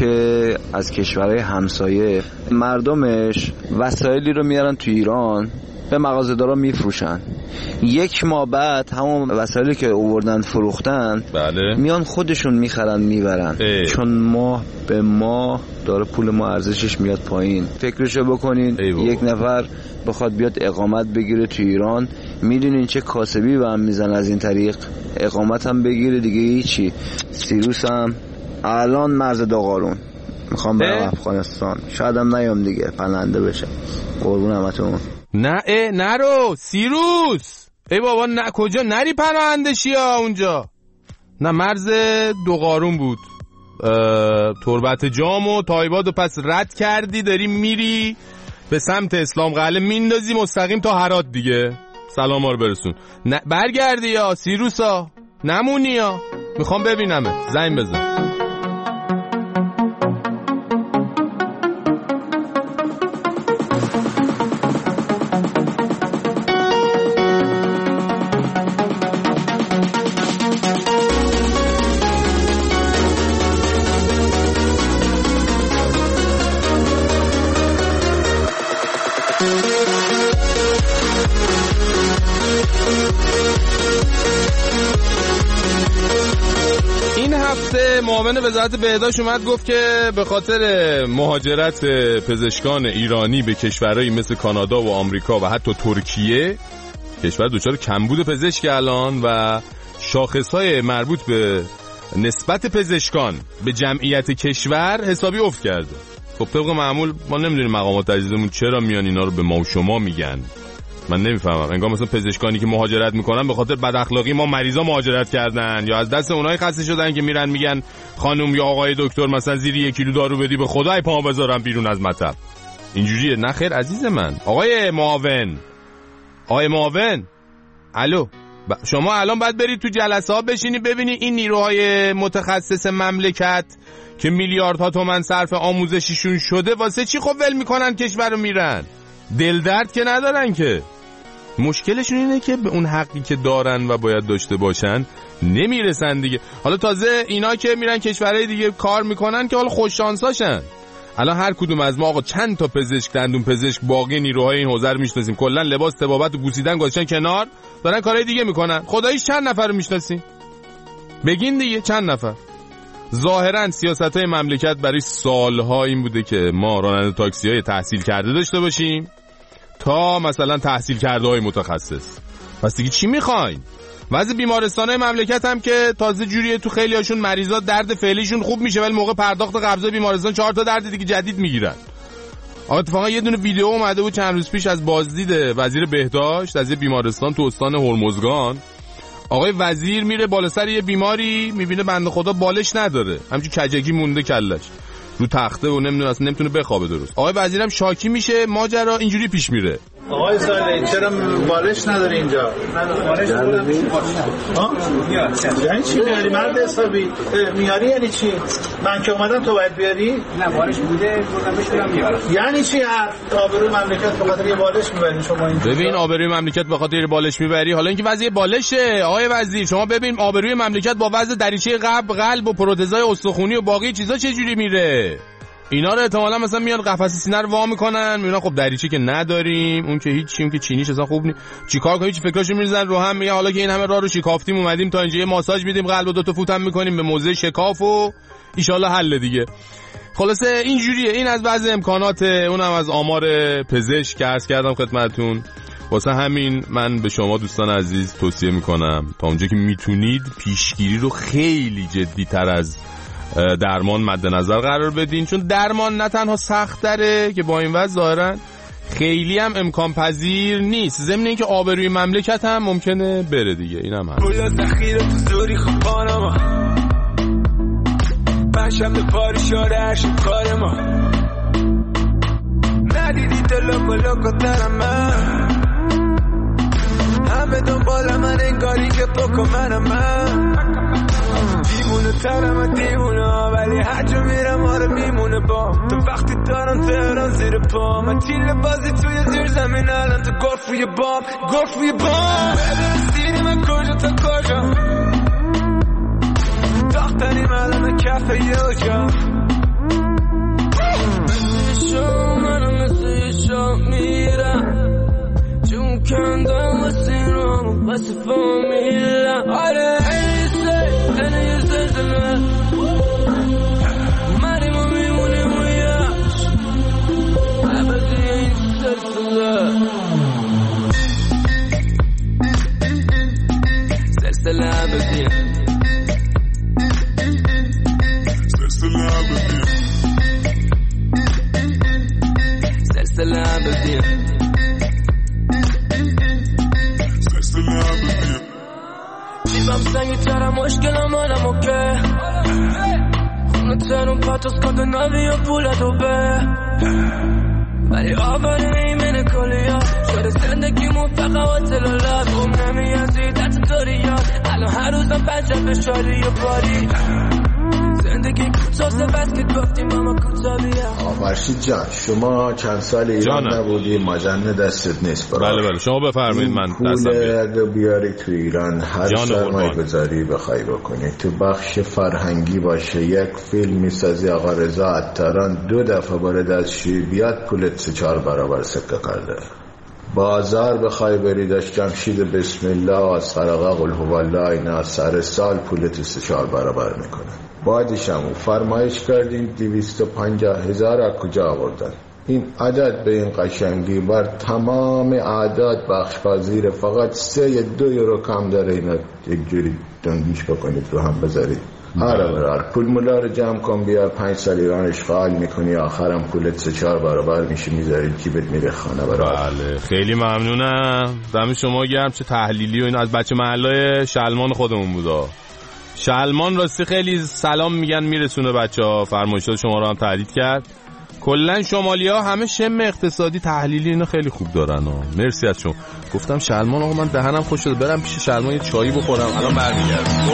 که از کشورهای همسایه مردمش وسایلی رو میارن تو ایران به مغازه‌دارا میفروشن. یک ماه بعد همون وسایلی که آوردن فروختن میان خودشون میخرن میبرن، چون ماه به ماه داره پول ما ارزشش میاد پایین. فکرشو بکنین یک نفر بخواد بیاد اقامت بگیره تو ایران، میدونین چه کاسبی به هم میزن از این طریق. اقامت هم بگیره دیگه هیچی. سیروس هم الان مرز داغارون میخوام برم افغانستان، شاید هم نیام دیگه پناهنده بشم. قربون همتون. نه نرو سیروس، ای بابا نه، کجا نری پناهنده شی اونجا؟ نه مرز دوغارون بود. تربت جام و تایباد و پس رد کردی، داری میری به سمت اسلام قلعه، میندازی مستقیم تا هرات دیگه. سلام ها رو برسون. برگردی یا سیروسا، نمونی یا میخوام ببینمه. زنگ بزن. معاون وزارت بهداشت اومد گفت که به خاطر مهاجرت پزشکان ایرانی به کشورهایی مثل کانادا و آمریکا و حتی ترکیه، کشور دچار کمبود پزشک الان و شاخصهای مربوط به نسبت پزشکان به جمعیت کشور حسابی افت کرده. خب طبق معمول ما نمیدونیم مقامات تجهیزمون چرا میان اینا رو به ما و شما میگن. من نمیفهمم، انگار مثلا پزشکانی که مهاجرت میکنن به خاطر بد اخلاقی ما مریضا مهاجرت کردن، یا از دست اونایی خسته شدن که میرن میگن خانم یا آقای دکتر مثلا زیر 1 کیلو دارو بدی به خدای پا بذارم بیرون از مطب. اینجوریه؟ نه خیر عزیز من. آقای معاون، الو شما الان باید برید تو جلسه ها بشینی ببینی این نیروهای متخصص مملکت که میلیاردها تومان صرف آموزشیشون شده واسه چی خب ول میکنن کشور رو میرن؟ دل درد که ندارن که. مشکلشون اینه که به اون حقی که دارن و باید داشته باشن نمیرسن دیگه. حالا تازه اینا که میرن کشورهای دیگه کار میکنن که حالا خوش شانساشن. الان هر کدوم از ما آقا چند تا پزشک، دندون پزشک، باقی نیروهای این حوزه رو میشناسیم، کلا لباس طبابت و بوسیدن گذاشتن کنار، دارن کارهای دیگه میکنن. خداییش چند نفر رو میشناسیم؟ بگین دیگه چند نفر؟ ظاهرا سیاست‌های مملکت برای سالها این بوده که ما راننده تاکسی‌های تحصیل کرده داشته باشیم تا مثلا تحصیل کرده‌های متخصص. پس دیگه چی میخواین؟ وضع بیمارستان‌های مملکت هم که تازه جوریه، تو خیلی هاشون مریضا درد فعلیشون خوب میشه ولی موقع پرداخت قبضای بیمارستان 4 تا درد دیگه جدید میگیرن. آقا اتفاقا یه دونه ویدیو اومده بود چند روز پیش از بازدید وزیر بهداشت از یه بیمارستان تو استان هرمزگان. آقای وزیر میره بالا سر یه بیماری، میبینه بنده خدا بالش نداره، همچین کجگی مونده کلش رو تخته و نمیدونه اصلا نمیتونه بخوابه درست. آقای وزیرم شاکی میشه، ماجرا اینجوری پیش میره. آقای ساله چرا بالش نداره اینجا؟ بالش ها؟ یعنی چی میاری مرد حسابی؟ میاری یعنی چی؟ من که اومدم تو باید بیاری؟ نه بالش بوده گفتم بهش میارم. یعنی چی آبروی مملکت به خاطر یه بالش میبری شما اینجا؟ ببین آبروی مملکت به خاطر بالش میبری، حالا اینکه وضع بالشه آقای وزیر شما ببین آبروی مملکت با وضع دریچه قلب و پروتزای استخونی و باقی چیزا چه جوری میره؟ اینا رو احتمالاً مثلا میان قفس سینه رو وا میکنن، میبینن خب دریچه که نداریم، اون که هیچ اون که چینیش اصلا خوب نیست، چیکار کنیم؟ هیچ فکراشو میریزن رو هم، میگن حالا که این همه راه رو شکافتیم اومدیم تا اینجا یه ماساژ میدیم، قلب و 2 تا فوت هم میکنیم به موضع شکاف و ان شاءالله حل دیگه. خلاصه اینجوریه. این از بعض امکانات، اونم از آمار پزشک که عرض کردم خدمتتون. واسه همین من به شما دوستان عزیز توصیه میکنم تا اونجا که میتونید پیشگیری رو خیلی جدی‌تر از درمان مد نظر قرار بدین، چون درمان نه تنها سخت داره که با این وضع ظاهرا خیلی هم امکان پذیر نیست، ضمن اینکه آبروی مملکت هم ممکنه بره دیگه. اینم هست. پول ذخیره تو زوری خوب پانما پنجشنبه پاری شاره کار ما ندیدی تو لوکو ترم من همه دنبال من انگاری که پاکو منم دیوونه ترم دیوونه ولی هر جا میرم آره میمونه بام تو وقتی دارم تهران زیر پا من تیل بازی توی زیر زمین الان تو گرف روی بام بدرستیدی من کجا تا کجا داختریم الان کف یه جا مثل شو منم مثل شو میرم جون کندم واسه رام واسه فامیلم آره یه زلزله مریم و میمونیم و یاش عبدی این سلسله عبدی سلسله عبدی جیبم سنگی ترم مشکلم آدم اوکه خونه ترون پاتوس کاک نوی و پولتو به ولی آباره ایمن کلیا شده زندگیمون فقط تلالا بوم نمیازی دست داریا الان هر روزم پنجم به شاری و باری زندگی کوتاه بس که گفتیم ماما کوتاه بیا. فرشید جان شما چند سال ایران نبودی مجنه دستت نیست بله شما بفرمایید من دستم اگه بیاری تو ایران هر سرمایه گذاری بخوای بکنی تو بخش فرهنگی باشه یک فیلم میسازی آقا رضا عطاران 2 دفعه بار دستشویی بیاد پولت 3-4 برابر سکه کرده. بازار بخوای بری داشت جمشید بسم الله و سرقه قل هو الله اینا سر سال پولت 3-4 برابر میکنه. بعدش هم فرمایش کردیم 250,000 از کجا آوردن؟ این عدد به این قشنگی بر تمام اعداد بخشپذیر، فقط 3-2 یورو کم داره. اینا یک جوری دنگیش بکنید رو هم بذارید. آره پول مولا رو جمع کن بیا 5 سال ایران اشغال میکنی آخرم پولت 3-4 برابر میشه میذارید جیبت میره خانه برای. بله خیلی ممنونم دم شما گرم. چه تحلیلی و این از بچه محله شلمان خودمون بودا. شلمان راستی خیلی سلام میگن میرسونه بچه‌ها، فرمایشات شما رو هم تایید کرد. کلا شمالیا همه شم اقتصادی تحلیلی اینا خیلی خوب دارن مرسی از شما. گفتم شلمان آقا من دهنم خوش شده برم پیش شلمان یه چایی بخورم الان برمیگردم.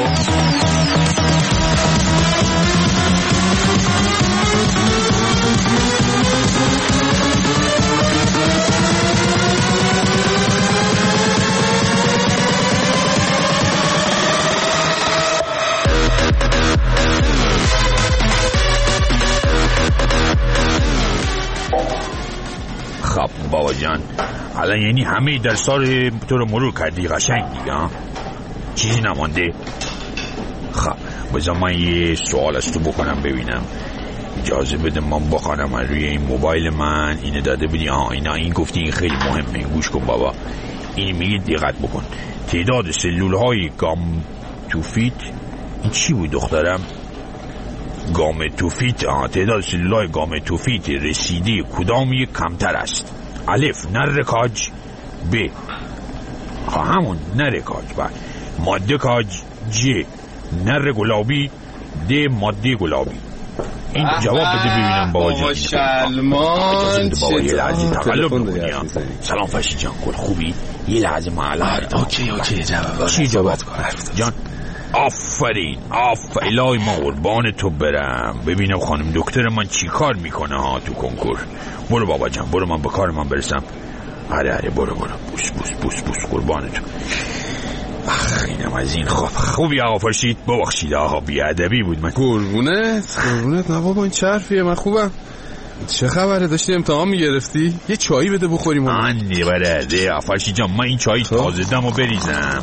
خب بابا جان الان یعنی همه درس‌ها رو تو رو مرور کردی قشنگ دیگه چیزی نمانده؟ خب بذار من یه سوال از تو بکنم ببینم اجازه بده من بخوانم من روی این موبایل من اینه داده بدی این گفتی این خیلی مهمه این گوش کن بابا این میگه دقت بکن تعداد سلول‌های گامتوفیت این چی بود دخترم؟ گامتوفیت تعداد سلول‌های گامتوفیت رسیده کدام یک کمتر است؟ الف نر کاج ب همون نر کاج بعد ماده کاج ج نر گلابی د ماده گلابی این جواب بده ببینم بابا جان شلمان بابا یه لحظه تقلب نکنی سلام فرشید جان کل خوبی یه لحظه معلوم اوکی جواب چی جواب جان آفرین الهی ما قربان تو برم ببینم خانم دکتر من چی کار میکنه ها تو کنکور برو بابا جان برو من به کار من برسم آره برو بوس قربان تو اینم از این خوبی آقا فرشید ببخشید آقا بیادبی بود من قربونت نه بابا این چه حرفیه من خوبم چه خبره داشتی امتحان میگرفتی یه چایی بده بخوریم آنی برده فرشید جان من این چایی تازه دمو بریزم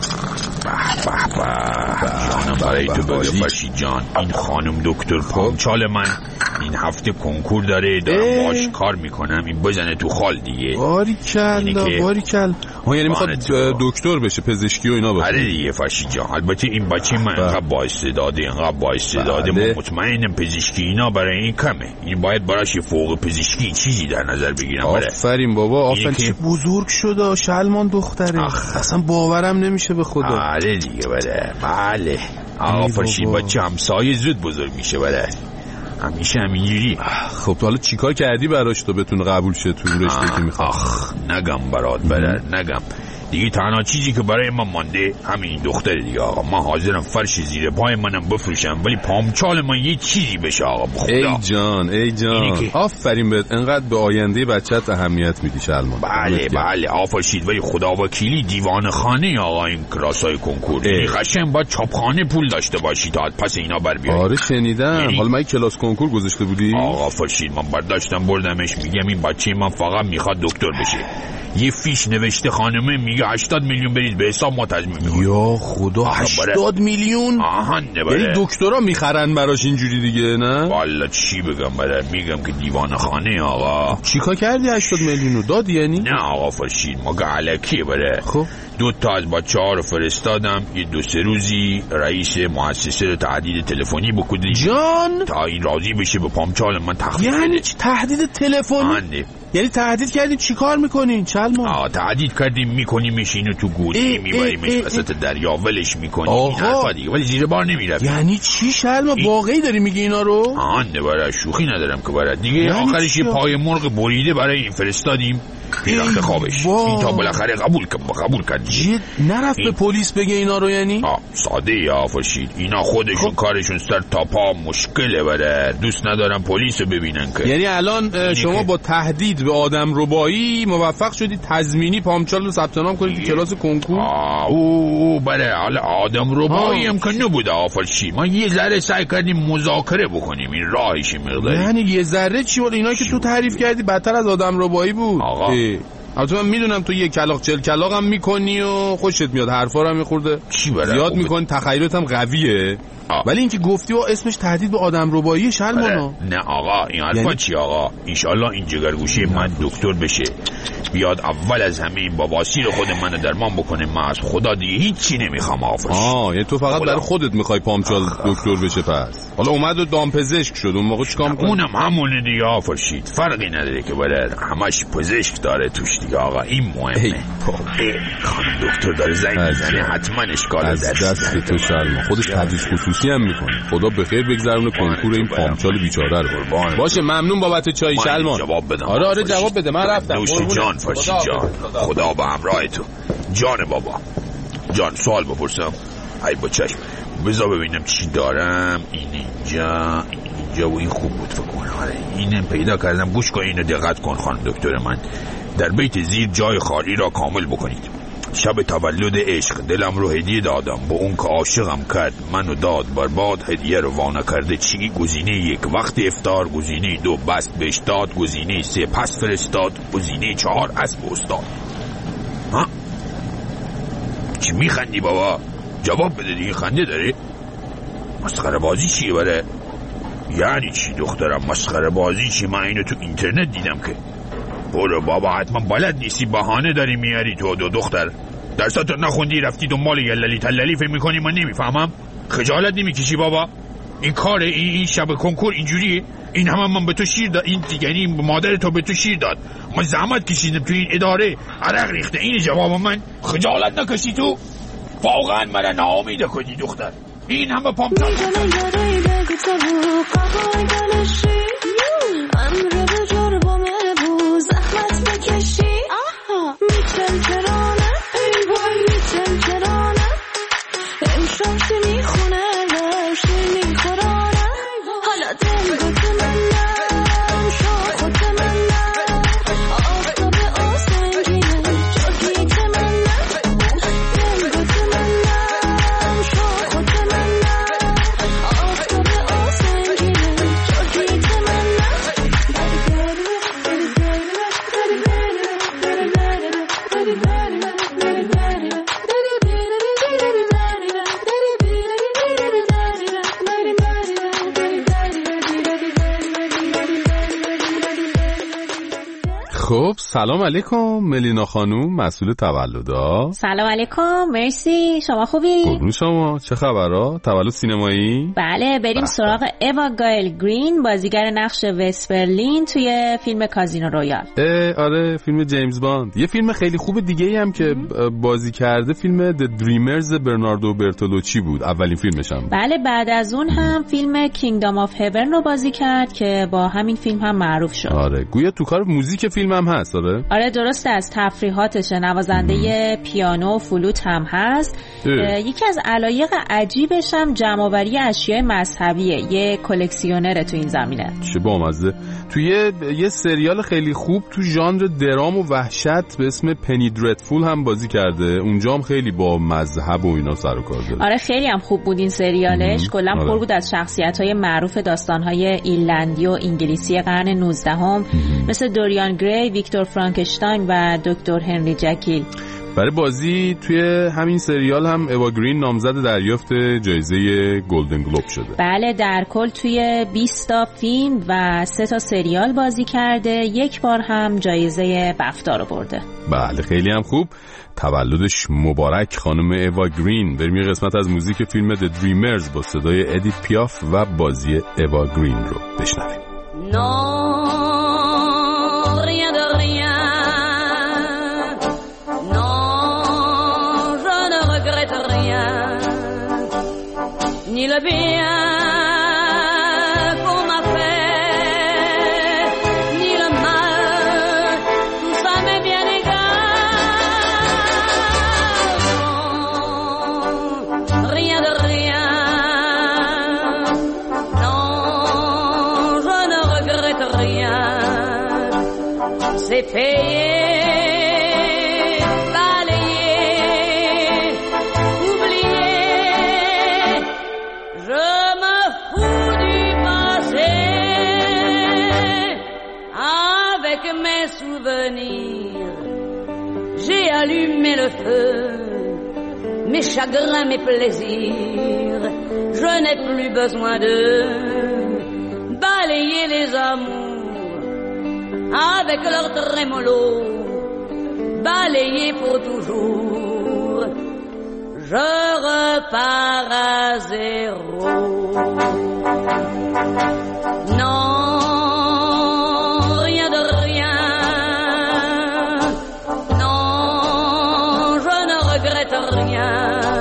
جانم برای تو بگه فرشید جان این خانم دکتر پامچال من این هفته کنکور داره دارم باش کار میکنم این بزنه تو خال دیگه باریکل یعنی میخواد دکتر بشه پزشکی و اینا بشه آره دیگه فرشید جان البته این بچه من انقدر با استعداده من مطمئنم پزشکی اینا برای این کمه این باید براش فوق پزشکی چیزی در نظر بگیرم آفرین بابا آفرین چه بزرگ شده شلمان دختره اصلا باورم نمیشه به خدا آره دیگه بله آقا فرشید بچه همسایه زود بزرگ میشه همیشه همینجوری خب حالا چیکار کردی براش تو بتونه قبول شه تو رشته که میخواد نگم برات نگم دیگه تنها چیزی که برای من مانده همین دختر دیگه آقا من حاضرم فرش زیر پای منم بفروشم ولی پامچال من یه چیزی بشه آقا بخدا ای جان آفرین بهت انقدر به آینده بچت اهمیت میدی شلمان بله آفرشید ولی خدا وکیلی دیوان خانه آقا این کلاسای کنکور یعنی قشنگ باید چاپخانه پول داشته باشی تا پس اینا بر بیاری آره شنیدم حالا من کلاس کنکور گذاشته بودی آقا فرشید من برداشتم بردمش میگم این بچه من فقط میخواد دکتر بشه یه فیش نوشته خانمه میگه 80 میلیون برید به حساب ما تضمین میکنیم یا خدا 80 میلیون یعنی دکترا میخرن براش اینجوری دیگه نه والا چی بگم میگم که دیوانه خانه آقا چیکار کردی 80 میلیونو داد یعنی نه آقا فرشید ما علکیه خب 2 تا از بچه‌ها رو فرستادم یه 2-3 روزی رئیس مؤسسه رو تهدید تلفنی بکنه جان تا این راضی بشه به پامچال من تخفیف یعنی چی تهدید تلفنی یعنی تهدید کردین چیکار میکنین چلمان تهدید کردیم میکنیمش اینو تو گوری میبریمش وسط دریا ولش میکنیم این حرفا دیگه ولی زیر بار نمیره یعنی چی شلمان واقعی داری میگی اینا رو برای شوخی ندارم که دیگه یعنی آخرش یه پای مرغ بریده برای این فرستادیم پیرخت خوابش این تا بالاخره قبول کرد نرفت به پلیس بگه اینا رو یعنی ساده یا فرشید اینا خودشون کارشون سر تا پا مشکله دوست ندارن پلیس رو ببینن که یعنی الان شما با تهدید به آدم ربایی موفق شدی تضمینی پامچال رو ثبت نام کنید تو کلاس کنکور حالا آدم ربایی هم که نبوده فرشید ما یه ذره سعی کردیم مذاکره بکنیم این راهش مقداری یعنی یه ذره چی بود اینا که تو تعریف کردی بدتر از آدم ربایی بود البته من میدونم تو یه کلاغ 40 کلاغ هم میکنی و خوشت میاد حرفا رو هم میخورده زیاد میکنی تخیلت هم قویه ولی اینکه گفتی و اسمش تهدید به آدم ربایی شلمانا نه آقا این حرفا چی آقا انشالله این جگرگوشی من دکتر بشه بیاد اول از همه این بواسیر خود منو درمان بکنه. من از خدا دیگه هیچی نمیخوام آفرش. یعنی تو فقط برای خودت میخوای پامچال دکتر بشه؟ پس حالا اومد و دامپزشک شد، اون موقع چیکار می‌کنی؟ اونم همونه دیگه آفرشید، فرقی نداره که برای همش پزشک داره توش دیگه آقا. این مهمه. خانم دکتر داره زنگ میزنه، حتما اشکال دست تو شرم. خودش تدریس خصوصی هم میکنه. خدا بخیر بگذرونه کنکور این پامچال بیچاره رو. باشه ممنون بابت چای شلمان. جواب بدم. آره جواب بده، من رفتم. نوشی جان فرشید جان، خدا به همراه تو. جان بابا جان، سوال بپرسم؟ ای با چشم، بذار ببینم چی دارم. اینجا و این خوب بود فکر کنم. آره اینم پیدا کردم. گوش کن اینو دقت کن خانم دکتر من. در بیت زیر جای خالی را کامل بکنید. شب تولد عشق دلم رو هدیه دادم، با اون که عاشقم کرد منو داد برباد. هدیه رو وانه کرده چی؟ گزینه 1 وقت افطار، گزینه 2 بست بهش داد، گزینه 3 پس فرستاد، گزینه 4 اسب استاد. ها چی میخندی بابا؟ جواب بده دیگه، خنده داره؟ مسخره بازی چیه بره؟ یعنی چی دخترم مسخره بازی چی؟ من اینو تو اینترنت دیدم که. برو بابا، حتما بلد نیستی، بهانه داری میاری تو دختر. درساتو نخوندی رفتی دنبال یللی تللی فکر میکنی من نمیفهمم؟ خجالت نمیکشی بابا؟ این کاره این شب کنکور اینجوریه؟ این همه من به تو شیر داد، این یعنی مادر تو به تو شیر داد، من زحمت کشیدم تو این اداره، عرق ریخته. این جواب من؟ خجالت نکشی تو؟ واقعا من ناامید کنی دختر. این همه پامچال خب سلام علیکم ملینا خانوم، مسئول تولدا. سلام علیکم، مرسی، شما خوبی؟ قربون شما، چه خبرها؟ تولد سینمایی؟ بله، بریم سراغ ایوا گایل گرین، بازیگر نقش وسپرلین توی فیلم کازینو رویال. آره فیلم جیمز باند. یه فیلم خیلی خوب دیگه هم که بازی کرده فیلم د دریمرز برناردو برتولوچی بود، اولین فیلمش هم. بله، بعد از اون هم فیلم کینگدام آف هیون رو بازی کرد که با همین فیلم هم معروف شد. آره گویا تو کار موزیک فیلم هم هست. آره درسته، از تفریحاتش نوازنده پیانو و فلوت هم هست. یکی از علایق عجیبش هم جمع‌آوری اشیاء مذهبیه، یه کلکسیونره تو این زمینه. چه بامزه. توی یه سریال خیلی خوب تو ژانر درام و وحشت به اسم پنی دردفول هم بازی کرده، اونجا هم خیلی با مذهب و اینا سر و کار داره. آره خیلی هم خوب بود این سریالش، کلا پر بود از شخصیت‌های معروف داستان‌های ایرلندی و انگلیسی قرن 19 مثل دوریان گری، ویکتور فرانکشتاین و دکتر هنری جکیل. برای بازی توی همین سریال هم ایوا گرین نامزد دریافت جایزه گلدن گلوب شده. بله، در کل توی 20 تا فیلم و 3 تا سریال بازی کرده، یک بار هم جایزه بفتا رو برده. بله خیلی هم خوب. تولدش مبارک خانم ایوا گرین. بریم یه قسمت از موزیک فیلم The Dreamers با صدای ادیت پیاف و بازی ایوا گرین رو بشنویم. Rien de rien, non, je ne regrette rien, ni le bien qu'on m'a fait, ni le mal, tout ça m'est bien égal, non, rien de rien, non, je ne regrette rien. C'est payé, balayé, oublié. Je me fous du passé. Avec mes souvenirs, j'ai allumé le feu. Mes chagrins, mes plaisirs, je n'ai plus besoin de balayer les amours avec leur trémolo balayé pour toujours. Je repars à zéro. Non, rien de rien. Non, je ne regrette rien.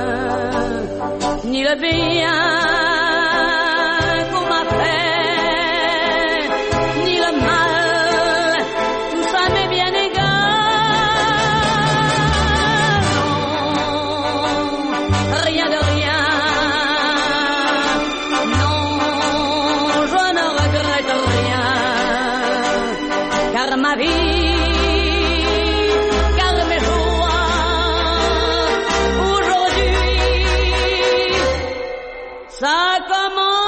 Ni le bien qu'on m'a fait, ni le mal, tout ça m'est bien égal. Non, rien de rien. Non, je ne regrette rien. Car ma vie, car mes joies, aujourd'hui, ça commence.